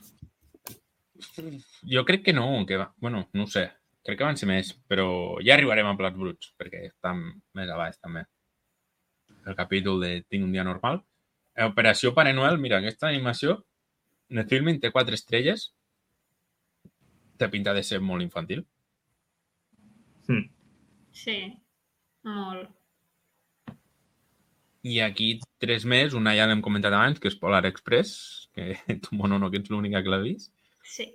Jo crec que no, bueno, no ho sé. Crec que van ser més, però ja arribarem a Plats Bruts, perquè estan més a baix també. El capítol de Tinc un dia normal. Operació Pare Noel, mira, aquesta animació, Netfilming té 4 estrelles. Té pinta de ser molt infantil. Sí, molt. I aquí 3 més, una ja l'hem comentat abans, que és Polar Express, que tu, Monono, que ets l'única que l'ha vist. Sí.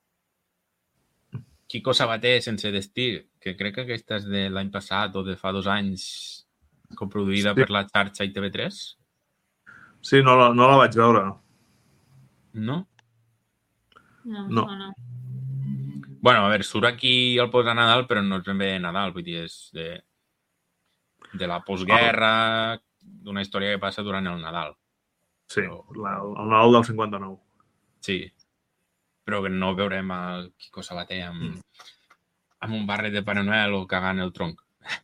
Kiko Sabater, Sense destí, que crec que aquesta és de l'any passat o de fa 2 anys, coproduïda per la xarxa i TV3. Sí, no la vaig veure. No? No. Bueno, a veure, surt aquí el post de Nadal, però no és ben bé Nadal, vull dir, és de la postguerra, d'una història que passa durant el Nadal. Sí, el Nadal del 59. Sí, però que no veurem el Kiko Sabater amb un barret de Pare Noel o cagant el tronc.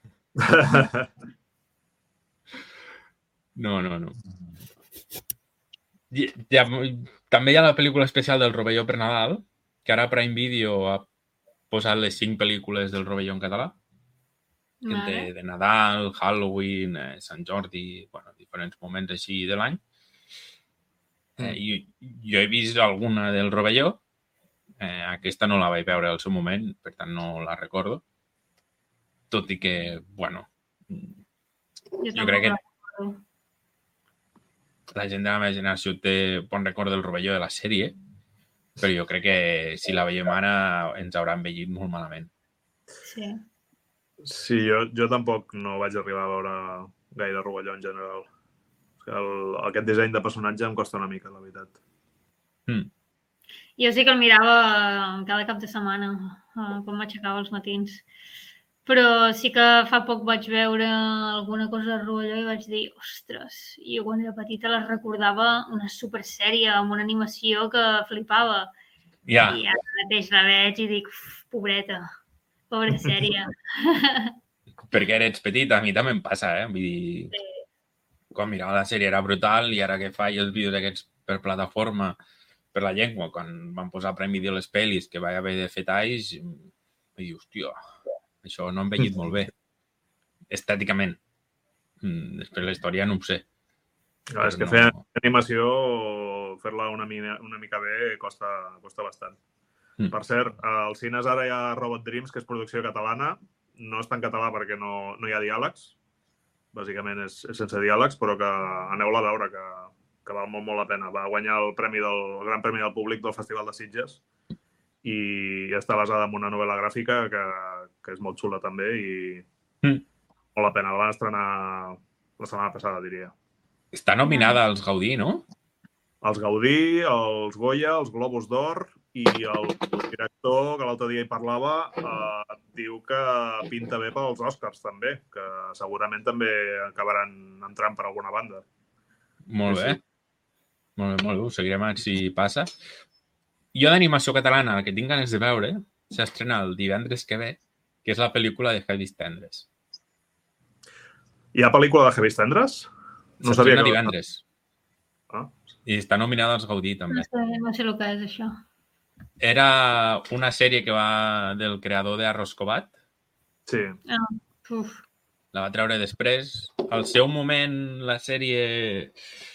No. També hi ha la pel·lícula especial del Rovelló per Nadal, que ara Prime Video ha posat les 5 pel·lícules del Rovelló en català. De Nadal, Halloween, Sant Jordi, bueno, diferents moments així de l'any. Jo he vist alguna del Rovelló. Aquesta no la vaig veure al seu moment, per tant no la recordo. Tot i que, bueno, jo crec que la gent de la meva generació té bon record del Rovelló de la sèrie, però jo crec que si la veiem ara ens haurà envellit molt malament. Sí. Sí, jo tampoc no vaig arribar a veure gaire Rovelló en general. Aquest disseny de personatge em costa una mica, la veritat. Jo sí que el mirava cada cap de setmana, quan m'aixecava als matins. Però sí que fa poc vaig veure alguna cosa de Rovelló i vaig dir, ostres, jo quan era petita la recordava una supersèrie amb una animació que flipava. I ara mateix la veig i dic, pobreta, pobra sèrie. Perquè eres petita, a mi també em passa, Vull dir, quan mirava la sèrie era brutal i ara que faig els vídeos aquests per plataforma, per la llengua, quan van posar a Prime Video les pel·lis que vaig haver de fer talls, i dic, hòstia, això no ha envellit molt bé. Estèticament. Després la història no ho sé. És que fer animació, fer-la una mica bé, costa bastant. Per cert, als cines ara hi ha Robot Dreams, que és producció catalana. No està en català perquè no hi ha diàlegs. Bàsicament és sense diàlegs, però que aneu-la a veure, que val molt la pena. Va guanyar el Gran Premi del Públic del Festival de Sitges i està basada en una novel·la gràfica que és molt xula també i molt la pena. La van estrenar la setmana passada, diria. Està nominada als Gaudí, no? Els Gaudí, els Goya, els Globus d'Or i el director, que l'altre dia hi parlava, diu que pinta bé pels Oscars també, que segurament també acabaran entrant per alguna banda. Molt bé. Molt bé, molt bé. Ho seguirem a veure si passa. Jo d'animació catalana, el que tinc ganes de veure, s'estrena el divendres que ve, que és la pel·lícula de Heavy Tendres. Hi ha pel·lícula de Heavy Tendres? No sabia que divendres. Ah. I està nominada als Gaudí, també. No sé el que és, això. Era una sèrie que va del creador de Arroscobat. Sí. La va treure després. Al seu moment, la sèrie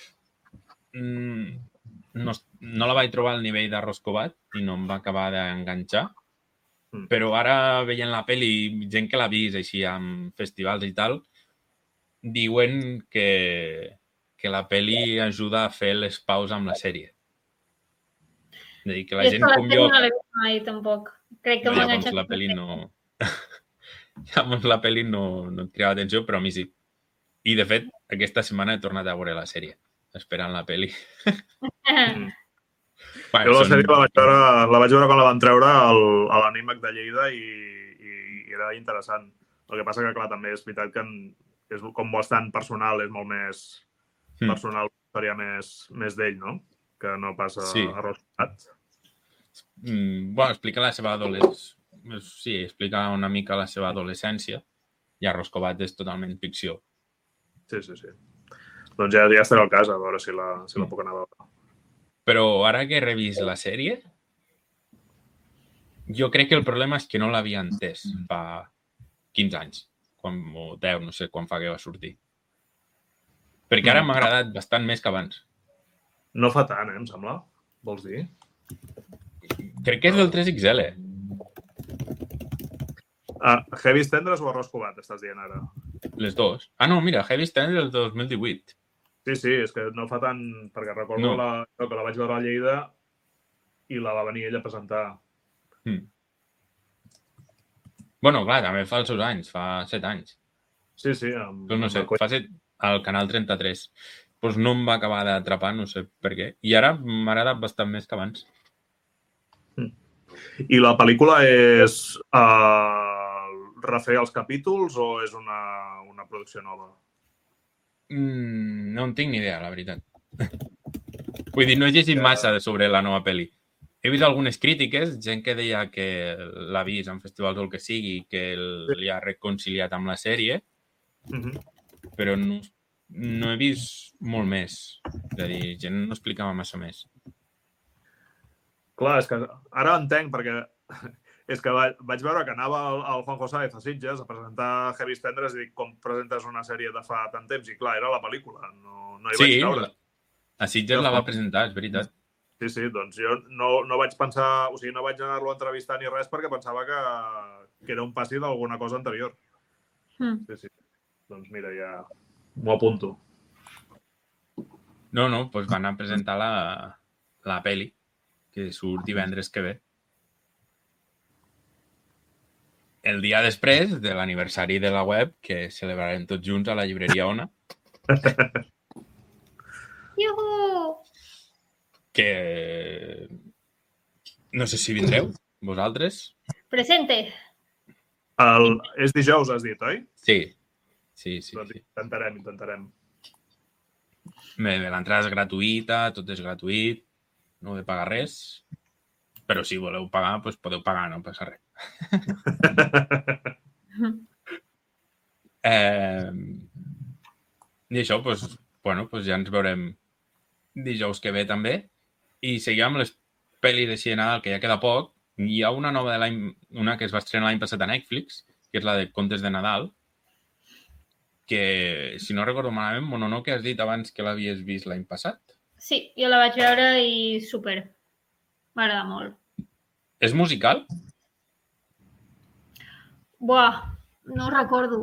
no la vaig trobar al nivell d'Arroscobat i no em va acabar d'enganxar. Però ara, veient la pel·li, gent que l'ha vist així amb festivals i tal, diuen que la pel·li ajuda a fer les paus amb la sèrie. És a dir, que la gent com jo... No l'he vist mai, tampoc. Crec que m'ha enganxat. La pel·li no... Llavors la pel·li no et cridava atenció, però a mi sí. I, de fet, aquesta setmana he tornat a veure la sèrie, esperant la pel·li. Jo la sèrie la vaig veure quan la van treure a l'Anímac de Lleida i era interessant. El que passa que, clar, també és veritat que és com bastant personal, és molt més personal, història més d'ell, no? Que no passa Arroscobat. Bueno, explica la seva adolescència. Sí, explica una mica la seva adolescència i Arroscobat és totalment ficció. Sí. Doncs ja estarà al cas, a veure si la puc anar a veure. Però ara que he revist la sèrie, jo crec que el problema és que no l'havia entès fa 15 anys, o 10, no sé quan fa que va sortir. Perquè ara m'ha agradat bastant més que abans. No fa tant, em sembla. Vols dir? Crec que és del 3XL. Heavy Tendres o Arroscobat, estàs dient ara? Les dues. Ah, no, mira, Heavy Tendres del 2018. Sí, és que no fa tant... Perquè recordo que la vaig veure a Lleida i la va venir ella a presentar. Bueno, clar, també fa els seus anys, fa 7 anys. Sí. Doncs no sé, fa 7 al Canal 33. Doncs no em va acabar d'atrapar, no sé per què. I ara m'ha agradat bastant més que abans. I la pel·lícula és refer els capítols o és una producció nova? No en tinc ni idea, la veritat. Vull dir, no he llegit massa sobre la nova pel·li. He vist algunes crítiques, gent que deia que l'ha vist en festivals o el que sigui, que li ha reconciliat amb la sèrie, però no he vist molt més. És a dir, gent no explicava massa més. Clar, és que ara entenc, perquè és que vaig veure que anava el Juanjo Sáez a Sitges a presentar Heavy Tendres i dic, com presentes una sèrie de fa tant temps? I clar, era la pel·lícula, no hi vaig caure. A Sitges la va presentar, és veritat. Sí, doncs jo no vaig pensar, o sigui, no vaig anar-lo a entrevistar ni res perquè pensava que era un passi d'alguna cosa anterior. Sí. Doncs mira, ja m'ho apunto. No, doncs van a presentar la pel·li, que surt divendres que ve. El dia després de l'aniversari de la web, que celebrarem tots junts a la llibreria Ona. Iuhu! Que no sé si vindreu, vosaltres. Presente. És dijous, has dit, oi? Sí. Doncs intentarem. Bé, l'entrada és gratuïta, tot és gratuït, no heu de pagar res, però si voleu pagar, doncs podeu pagar, no passa res. I això, doncs ja ens veurem dijous que ve també. I seguim amb les pel·lis de Nadal, que ja queda poc. Hi ha una nova de l'any, una que es va estrenar l'any passat a Netflix, que és la de Contes de Nadal, que, si no recordo malament, Mononoke has dit abans que l'havies vist l'any passat. Sí, jo la vaig veure i super. M'agrada molt. És musical? Buah, no ho recordo.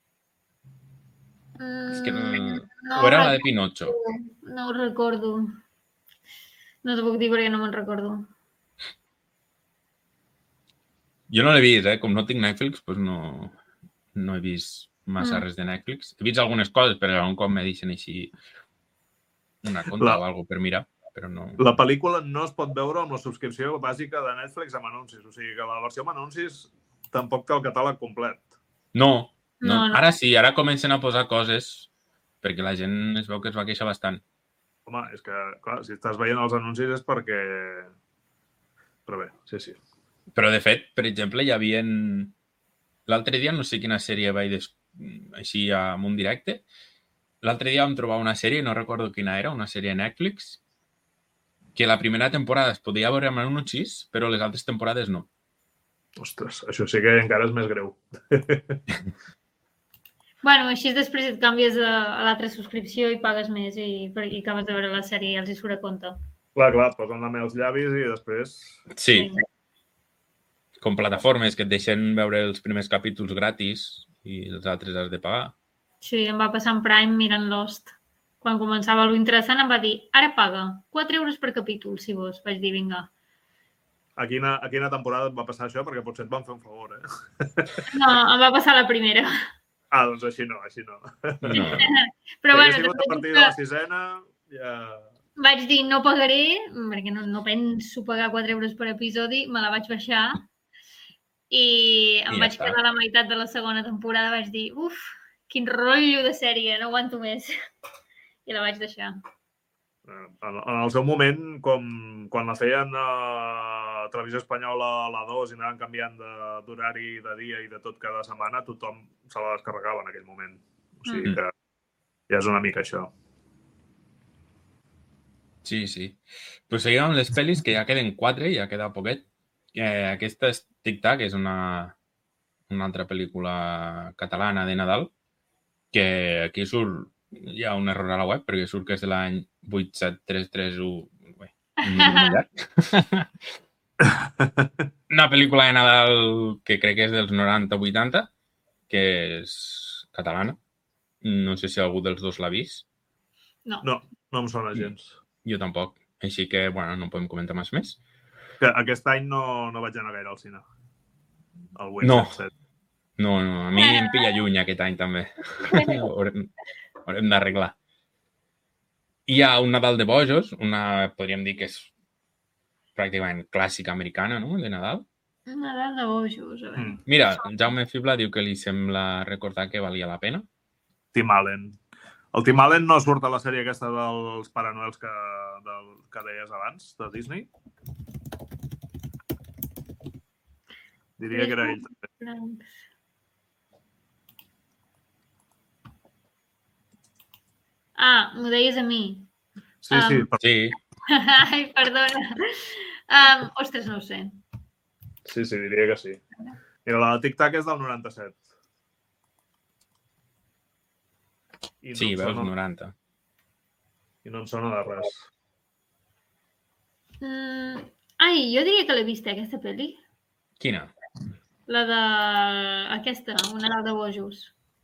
És que no, o era la de Pinocho? No ho recordo. No t'ho puc dir perquè no me'n recordo. Jo no l'he vist, Com no tinc Netflix, doncs no he vist massa res de Netflix. He vist algunes coses, però un cop me deixen així una conta o alguna cosa per mirar. però no... La pel·lícula no es pot veure amb la subscripció bàsica de Netflix amb anuncis. O sigui que la versió amb anuncis tampoc té el catàleg complet. No. No. Ara sí, ara comencen a posar coses perquè la gent es veu que es va queixar bastant. Home, és que, clar, si estàs veient els anuncis és perquè... Però bé, sí. Però, de fet, per exemple, hi havia... L'altre dia, no sé quina sèrie vaig així amb un directe. L'altre dia vam trobar una sèrie, no recordo quina era, una sèrie a Netflix, que la primera temporada es podia veure amb anuncis, però les altres temporades no. Ostres, això sí que encara és més greu. Bueno, així després et canvies a l'altra subscripció i pagues més i acabes de veure la sèrie i els hi surt a compte. Clar, et posen la mel als llavis i després... Sí. Com plataformes que et deixen veure els primers capítols gratis i els altres has de pagar. Sí, em va passar en Prime mirant Lost. Quan començava lo interessant em va dir, ara paga 4 euros per capítol, si vols. Vaig dir, vinga. A quina temporada et va passar això? Perquè potser et van fer un favor, No, em va passar la primera. Doncs així no. No. Però bueno, a partir de la 6ena ja... Vaig dir, no pagaré, perquè no penso pagar 4 euros per episodi, me la vaig baixar i em vaig quedar a la meitat de la segona temporada, vaig dir, quin rotllo de sèrie, no aguanto més. I la vaig deixar. En el seu moment, quan la feien a Televisió Espanyola a la 2 i anaven canviant d'horari de dia i de tot cada setmana, tothom se la descarregava en aquell moment. O sigui que ja és una mica això. Sí. Pues seguim amb les pel·lis, que ja queden 4, ja queda poquet. Aquesta és Tic Tac, és una altra pel·lícula catalana de Nadal, que aquí surt, hi ha un error a la web, perquè surt que és de l'any 87331. Una pel·lícula de Nadal que crec que és dels 90-80, que és catalana. No sé si algú dels dos l'ha vist. No em sona gens. Jo tampoc. Així que, bueno, no podem comentar més. Que aquest any no vaig anar gaire al cine. El 877. No, a mi em pilla lluny aquest any també. Haurem d'arreglar. Hi ha un Nadal de bojos, podríem dir que és pràcticament clàssica americana, no?, de Nadal. Nadal de bojos, a veure. Mira, Jaume Fibla diu que li sembla recordar que valia la pena. Tim Allen. El Tim Allen no surt a la sèrie aquesta dels Pare Noels que deies abans, de Disney? Diria que era ell també. M'ho deies a mi. Sí. Sí. Ai, perdona. Ostres, no ho sé. Sí, diria que sí. Mira, la de Tic Tac és del 97. Sí, veus 90. I no em sona de res. Jo diria que l'he vist, aquesta pel·li. Quina? La de... aquesta, un Nadal de bojos.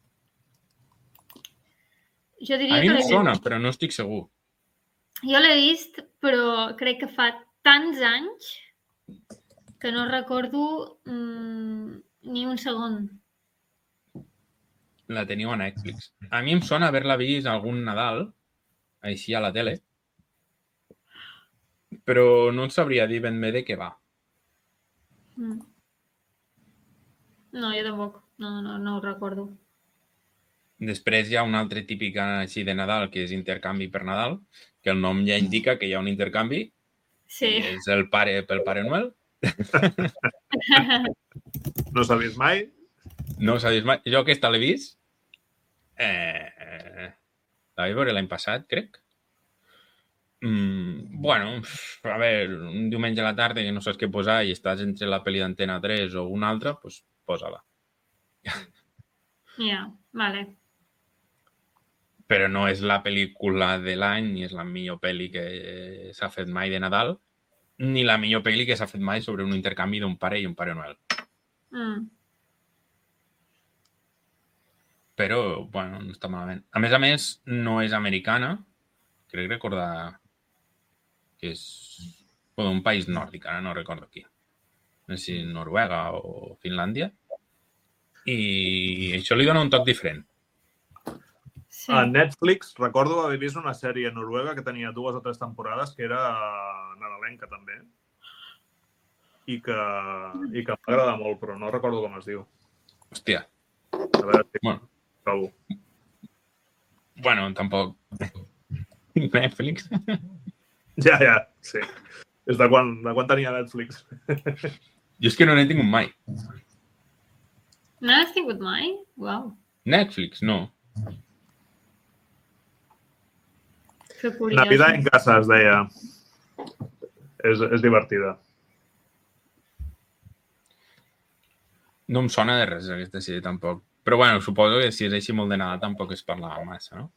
Jo diria a mi que em sona, però no estic segur. Jo l'he vist, però crec que fa tants anys que no recordo ni un segon. La teniu a Netflix. A mi em sona haver-la vist algun Nadal, així a la tele, però no et sabria dir ben bé de què va. No, jo tampoc. No ho recordo. Després hi ha una altra típica així de Nadal, que és Intercanvi per Nadal, que el nom ja indica que hi ha un intercanvi. Sí. I és el pare pel Pare Noel. No s'ha vist mai? No s'ha vist mai. Jo aquesta l'he vist. La vaig veure l'any passat, crec. Bueno, a veure, un diumenge a la tarda que no saps què posar i estàs entre la pel·li d'Antena 3 o una altra, doncs posa-la. Ja, vale. Però no és la pel·lícula de l'any, ni és la millor pel·li que s'ha fet mai de Nadal, ni la millor pel·li que s'ha fet mai sobre un intercanvi d'un pare i un Pare Noel. Però, bueno, no està malament. A més, no és americana. Crec recordar que és d'un país nòrdic, ara no recordo qui. No sé si Noruega o Finlàndia. I això li dona un toc diferent. Sí. A Netflix recordo haver vist una sèrie noruega que tenia 2 o 3 temporades que era nadalenca també i que m'agrada molt, però no recordo com es diu. Hòstia. A veure si trobo. Bueno, tampoc. Netflix. Ja, sí. És de quan tenia Netflix. Jo és que no n'he tingut mai. No l'has tingut mai? Uau. Netflix, no. Que curiós. Navidad en casa es deia. És divertida. No em sona de res aquesta sèrie tampoc. Però bueno, suposo que si és així molt de Nadal tampoc es parlava massa, no?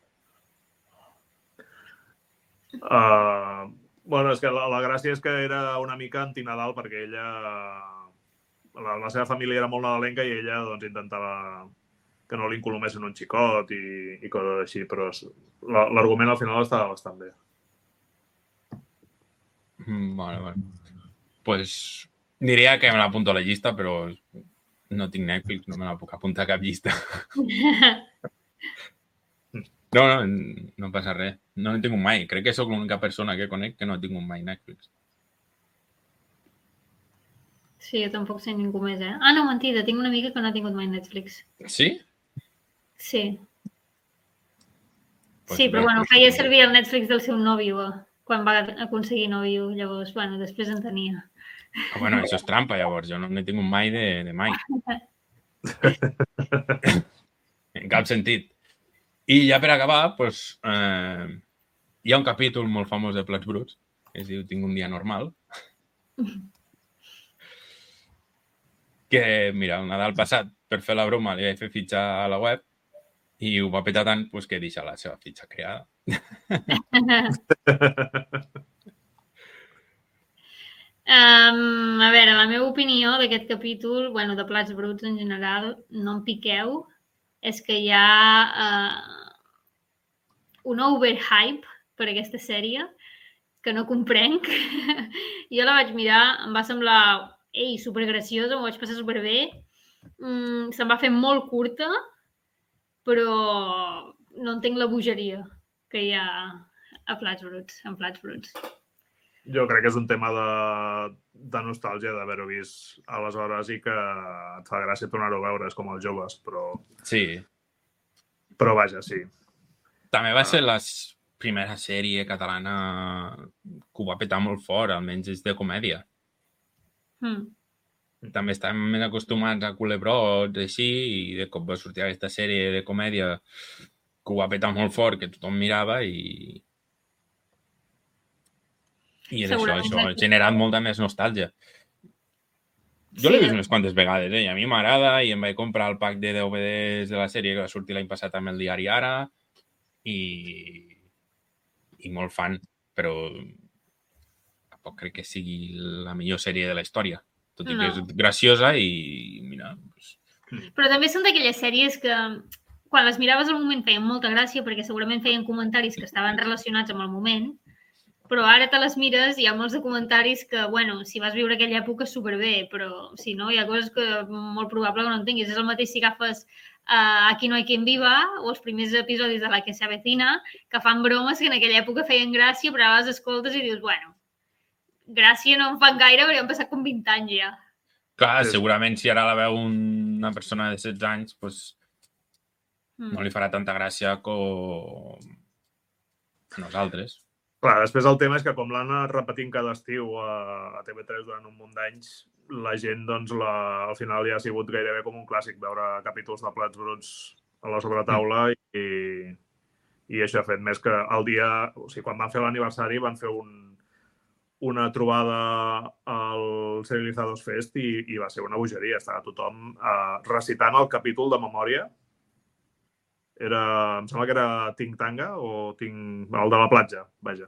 Bueno, és que la gràcia és que era una mica antinadal perquè ella... La seva família era molt nadalenca i ella doncs, intentava que no l'incolomessin un xicot i coses així, però l'argument al final estava bastant bé. Vale. Pues diria que me l'apunto a la llista, però no tinc Netflix, no me la puc apuntar a cap llista. No passa res. No n'he tingut mai. Crec que sóc l'única persona que conec que no ha tingut mai Netflix. Sí, jo tampoc sé ningú més, eh? Ah, no, mentida, tinc una amiga que no ha tingut mai Netflix. Sí? Sí. Pues Sí, però bé. bueno, feia servir el Netflix del seu nòvio quan va aconseguir nòvio. Llavors, bueno, després en tenia. Bueno, això és trampa, llavors. Jo no n'he tingut mai de mai. En cap sentit. I ja per acabar, pues, hi ha un capítol molt famós de Plats Bruts que es diu Tinc un dia normal. Que, mira, el Nadal passat, per fer la broma, li vaig fer fitxar a la web i ho va petar tant pues, que deixa la seva fitxa creada. A veure, la meva opinió d'aquest capítol, bueno, de Plats Bruts en general, no em piqueu, és que hi ha un overhype per aquesta sèrie que no comprenc. Jo la vaig mirar, em va semblar supergraciosa, m'ho vaig passar superbé. Se'm va fer molt curta, però no entenc la bogeria que hi ha a Plats Bruts, en Plats Bruts. Jo crec que és un tema de nostàlgia d'haver-ho vist aleshores i que et fa gràcia tornar-ho a veure, és com els joves, però... Sí. Però vaja, sí. També va ser la primera sèrie catalana que ho va petar molt fort, almenys és de comèdia. També estàvem més acostumats a culebrots, així, i de cop va sortir aquesta sèrie de comèdia que ho va petar molt fort, que tothom mirava i és això, ha generat molta més nostàlgia. Jo l'he vist unes quantes vegades, i a mi m'agrada, i em vaig comprar el pack de DVDs de la sèrie que va sortir l'any passat amb el diari Ara, i molt fan, però tampoc crec que sigui la millor sèrie de la història, tot i que és graciosa i mira... Però també són d'aquelles sèries que quan les miraves al moment feien molta gràcia perquè segurament feien comentaris que estaven relacionats amb el moment, però ara te les mires i hi ha molts de comentaris que, bueno, si vas viure aquella època superbé, però si no, hi ha coses que molt probable que no entenguis. És el mateix si agafes Aquí no hay quien viva o els primers episodis de La que se avecina, que fan bromes que en aquella època feien gràcia, però ara les escoltes i dius, bueno, gràcia no en fan gaire perquè han passat com 20 anys ja. Clar, segurament si ara la veu una persona de 16 anys, doncs no li farà tanta gràcia com a nosaltres. Clar, després el tema és que com l'han anat repetint cada estiu a TV3 durant un munt d'anys, la gent, doncs, al final ja ha sigut gairebé com un clàssic veure capítols de Plats Bruts a la sobretaula i això ha fet més que el dia... O sigui, quan van fer l'aniversari van fer una trobada al Serializados Fest i va ser una bogeria. Estava tothom recitant el capítol de memòria. Em sembla que era Tinc Tanga o el de la platja, vaja.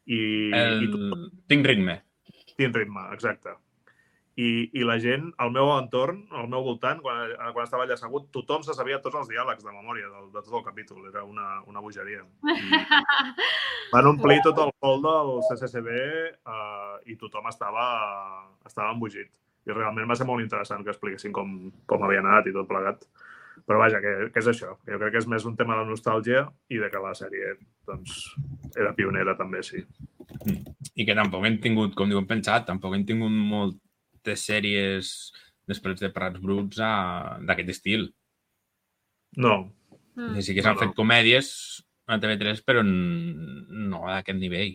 Tinc ritme. Tinc ritme, exacte. I la gent, al meu entorn, al meu voltant, quan estava allà assegut, tothom se sabia tots els diàlegs de memòria de tot el capítol. Era una bogeria. Van omplir tot el hall del CCCB i tothom estava embogit. I realment va ser molt interessant que expliquessin com havia anat i tot plegat. Però vaja, que és això. Jo crec que és més un tema de nostàlgia i de que la sèrie doncs, era pionera també, sí. I que tampoc hem tingut, com diuen pensat, tampoc hem tingut moltes sèries després de Prats Bruts d'aquest estil. No. Sí que s'han fet comèdies a TV3, però no a aquest nivell.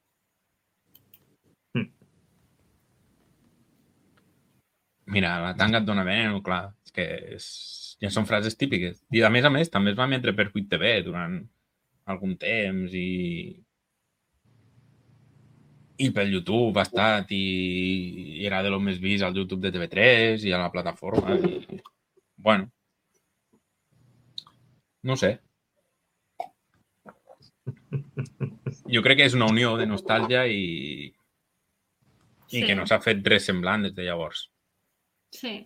Mira, la tanga et dona vent, clar, és que ja són frases típiques. I a més, també es va emetre per 8TV durant algun temps i pel YouTube ha estat i era de lo més vist al YouTube de TV3 i a la plataforma. I, bueno, no sé. Jo crec que és una unió de nostàlgia i que no s'ha fet res semblant des de llavors. Sí.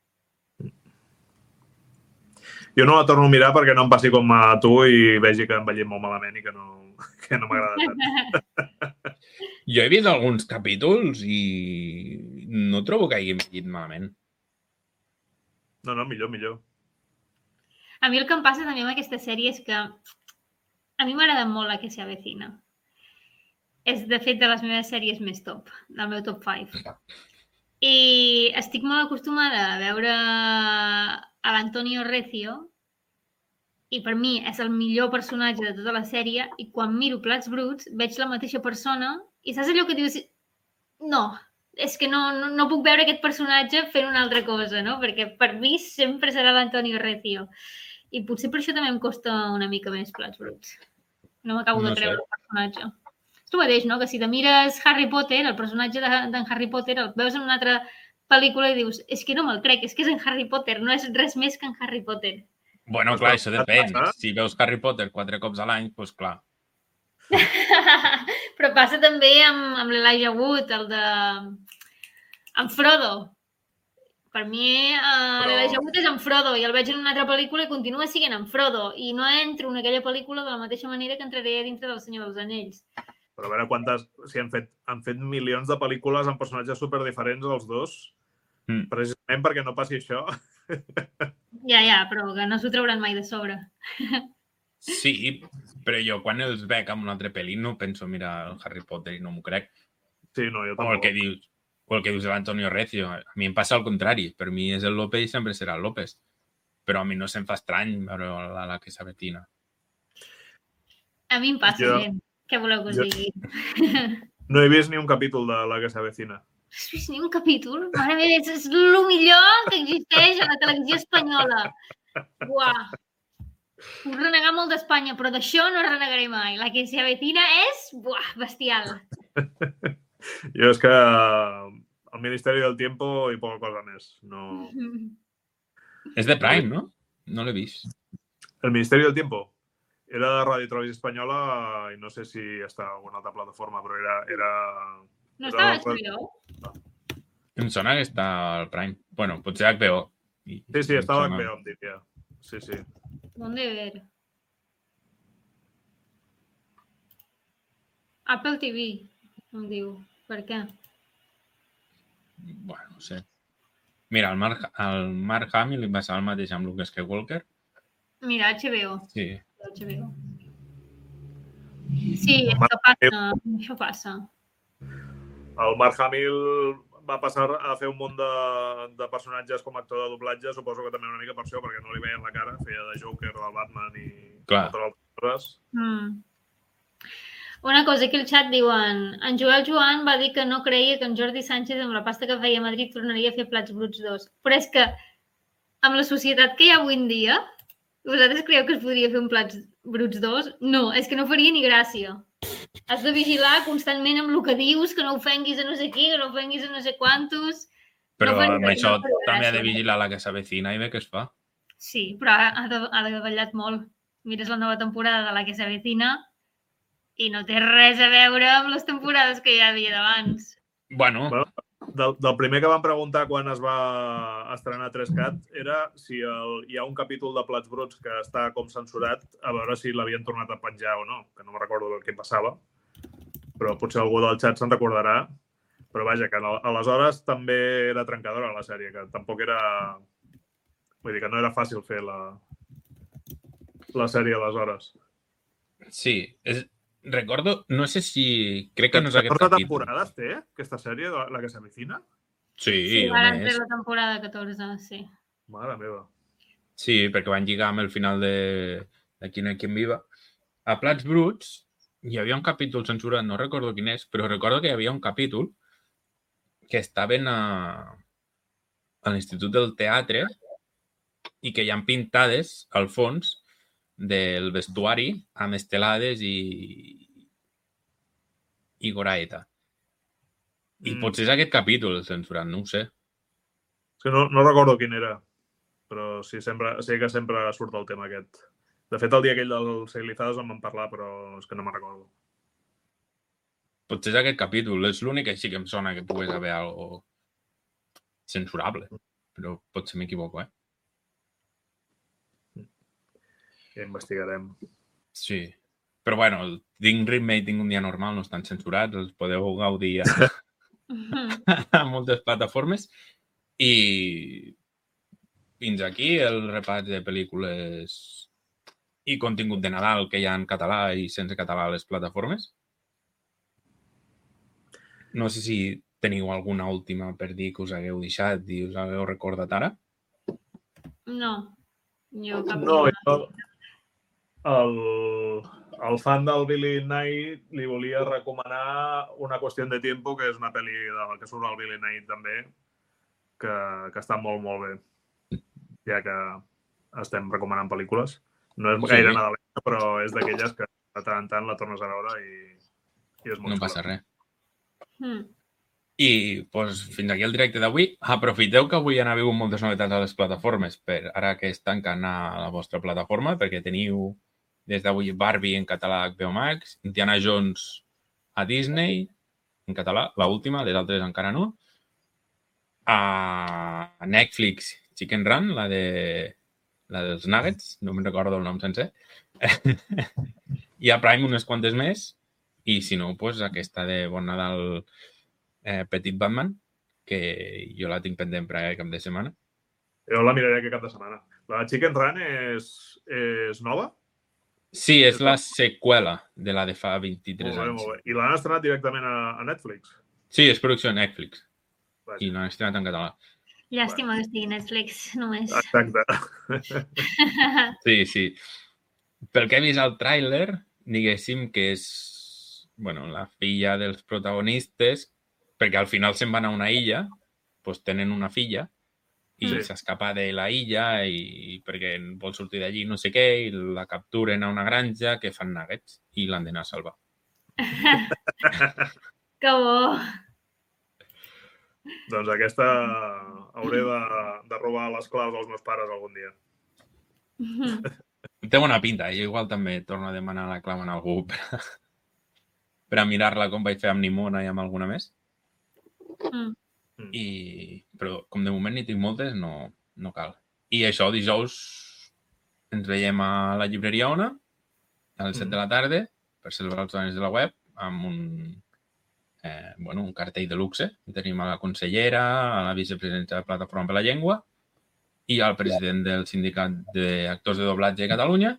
Jo no la torno a mirar perquè no em passi com a tu i vegi que envellim molt malament i que no m'agrada tant. Jo he vist alguns capítols i no trobo que hagi envellit malament. No, millor. A mi el que em passa també amb aquesta sèrie és que a mi m'agrada molt La que se avecina. És, de fet, de les meves sèries més top, del meu top 5. I estic molt acostumada a veure a l'Antonio Recio i per mi és el millor personatge de tota la sèrie i quan miro Plats Bruts veig la mateixa persona i saps allò que dius no, és que no puc veure aquest personatge fent una altra cosa, no? Perquè per mi sempre serà l'Antonio Recio i potser per això també em costa una mica més Plats Bruts. No m'acabo de creure el personatge. És el mateix, no? Que si te mires Harry Potter, el personatge d'en Harry Potter, el veus en una altra pel·lícula i dius és que no me'l crec, és que és en Harry Potter, no és res més que en Harry Potter. Bueno, clar, això depèn. Si veus Harry Potter 4 cops a l'any, doncs clar. Però passa també amb l'Elijah Wood, el de... amb Frodo. Per mi l'Elijah Wood és en Frodo i el veig en una altra pel·lícula i continua sent en Frodo i no entro en aquella pel·lícula de la mateixa manera que entraré dintre del Senyor dels Anells. Però a veure quantes... Si han fet milions de pel·lícules amb personatges superdiferents els dos, precisament perquè no passi això. Ja, però que no s'ho trauran mai de sobre. Sí, però jo quan els veig amb una altra pel·li no penso mirar el Harry Potter i no m'ho crec. Sí, no, jo tampoc. O el que dius de l'Antonio Recio. A mi em passa al contrari. Per mi és el López i sempre serà el López. Però a mi no se'm fa estrany veure la que s'avetina. A mi em passa, gent. Què voleu que us digui? No he vist ni un capítol de La que s'avecina. No has vist ni un capítol? Mare meva, és el millor que existeix a la televisió espanyola. Uah! Puc renegar molt d'Espanya, però d'això no renegaré mai. La que s'avecina és, bestial. Jo és que el Ministeri del Tiempo i poca cosa més. No... És de Prime, no? No l'he vist. El Ministeri del Tiempo? Era de Ràdio Televisió Espanyola i no sé si està a alguna altra plataforma, però era... No estava a HBO? Em sona que està al Prime. Bueno, potser a HBO. Sí, estava a HBO, em diria. Sí. ¿Dónde ver? Apple TV, em diu. Per què? Bueno, no sé. Mira, el Mark Hamill va ser el mateix amb Luke Skywalker. Mira, HBO. Sí. HBO. Sí, això passa. El Mark Hamill va passar a fer un munt de personatges com a actor de doblatge, suposo que també una mica per això, perquè no li veien la cara, feia de Joker, del Batman i altres coses. Una cosa que al xat diuen, en Joel Joan va dir que no creia que en Jordi Sánchez amb la pasta que feia a Madrid tornaria a fer Plats Bruts 2. Però és que amb la societat que hi ha avui en dia, vosaltres creieu que es podria fer un Plats Bruts 2? No, és que no faria ni gràcia. Has de vigilar constantment amb el que dius, que no ofenguis a no sé qui, que no ofenguis a no sé quantos. Però amb això també ha de vigilar la que s'avecina i bé què es fa. Sí, però ha de ballat molt. Mires la nova temporada de la que s'avecina i no té res a veure amb les temporades que hi havia d'abans. Bueno, del primer que van preguntar quan es va estrenar 3CAT era si hi ha un capítol de Plats Bruts que està com censurat, a veure si l'havien tornat a penjar o no, que no me recordo el que passava, però potser algú del xat se'n recordarà. Però vaja, que aleshores també era trencadora la sèrie, que tampoc era Vull dir que no era fàcil fer la sèrie aleshores. Sí, recordo, no sé si... Crec que no és aquest 14 capítol. temporades té, aquesta sèrie, la que s'avicina? Sí, home, van fer la temporada 14, sí. Mare meva. Sí, perquè van lligar amb el final de Quien Viva. A Plats Bruts hi havia un capítol censurat, no recordo quin és, però recordo que hi havia un capítol que estaven a l'Institut del Teatre i que hi ha pintades al fons del vestuari amb estelades i Goraeta. I potser és aquest capítol el censurat, no ho sé. És que no recordo quin era, però sí que sempre surt el tema aquest. De fet, el dia aquell dels Civilizados en vam parlar, però és que no me'n recordo. Potser és aquest capítol. És l'únic que sí que em sona que pogués haver algo censurable. Però potser m'equivoco, Ja investigarem. Sí. Però bueno, el Tinc Ritme i Tinc un dia normal no estan censurats, els podeu gaudir a moltes plataformes. I fins aquí el repàs de pel·lícules i contingut de Nadal que hi ha en català i sense català a les plataformes. No sé si teniu alguna última per dir que us hagueu deixat i us hagueu recordat ara. No, jo cap No, el fan del Billy Knight li volia recomanar Una qüestió de tiempo, que és una pel·li que surt el Billy Knight també, que està molt, molt bé. Ja que estem recomanant pel·lícules. No és gaire nadalenca, però és d'aquelles que de tant en tant la tornes a veure i és molt No passa res. Mm. I doncs, fins aquí el directe d'avui. Aprofiteu que avui han hagut moltes novetats a les plataformes per ara que es tanquen a la vostra plataforma, perquè teniu des d'avui Barbie en català a HBO Max, Indiana Jones a Disney en català, l'última, les altres encara no. A Netflix Chicken Run, la dels Nuggets, no me'n recordo el nom sencer. I a Prime unes quantes més. I si no, doncs aquesta de Bon Nadal Petit Batman, que jo la tinc pendent per aquest cap de setmana. Jo la miraré aquest cap de setmana. La Chicken Run és nova? Sí, és la seqüela de la de fa 23 anys. Molt bé. I l'han estrenat directament a Netflix? Sí, és producció de Netflix. I l'han estrenat en català. Llàstima que estigui Netflix, només. Exacte. Sí. Pel que he vist al tràiler, diguéssim que és la filla dels protagonistes, perquè al final se'n van a una illa, doncs tenen una filla, i s'escapa de la illa i perquè vol sortir d'allí no sé què, i la capturen a una granja que fan nuggets i l'han d'anar a salvar. Que bo! Doncs aquesta hauré de robar les claus als meus pares algun dia. Té bona pinta, jo igual també torno a demanar la clau a algú per a mirar-la com vaig fer amb Nimona i amb alguna més. Però com de moment n'hi tinc moltes, no cal. I això, dijous ens veiem a la llibreria Ona a les 7 de la tarda per celebrar els dones de la web amb un cartell de luxe. Tenim a la consellera, a la vicepresidenta de Plataforma per la Llengua i al president del sindicat d'actors de doblatge de Catalunya.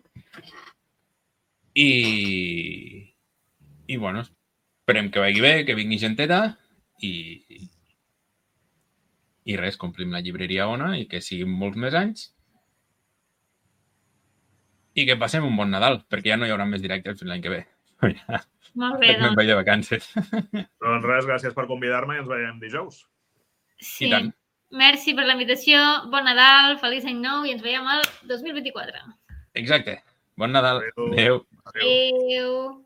I esperem que vagi bé, que vingui genteta i res, complim la llibreria Ona i que siguin molts més anys i que passem un bon Nadal, perquè ja no hi haurà més directes fins l'any que ve. Molt bé, doncs. Me'n vaig de vacances. Doncs res, gràcies per convidar-me i ens veiem dijous. Sí. I tant. Merci per la invitació, bon Nadal, feliç any nou i ens veiem el 2024. Exacte. Bon Nadal. Adéu. Adéu.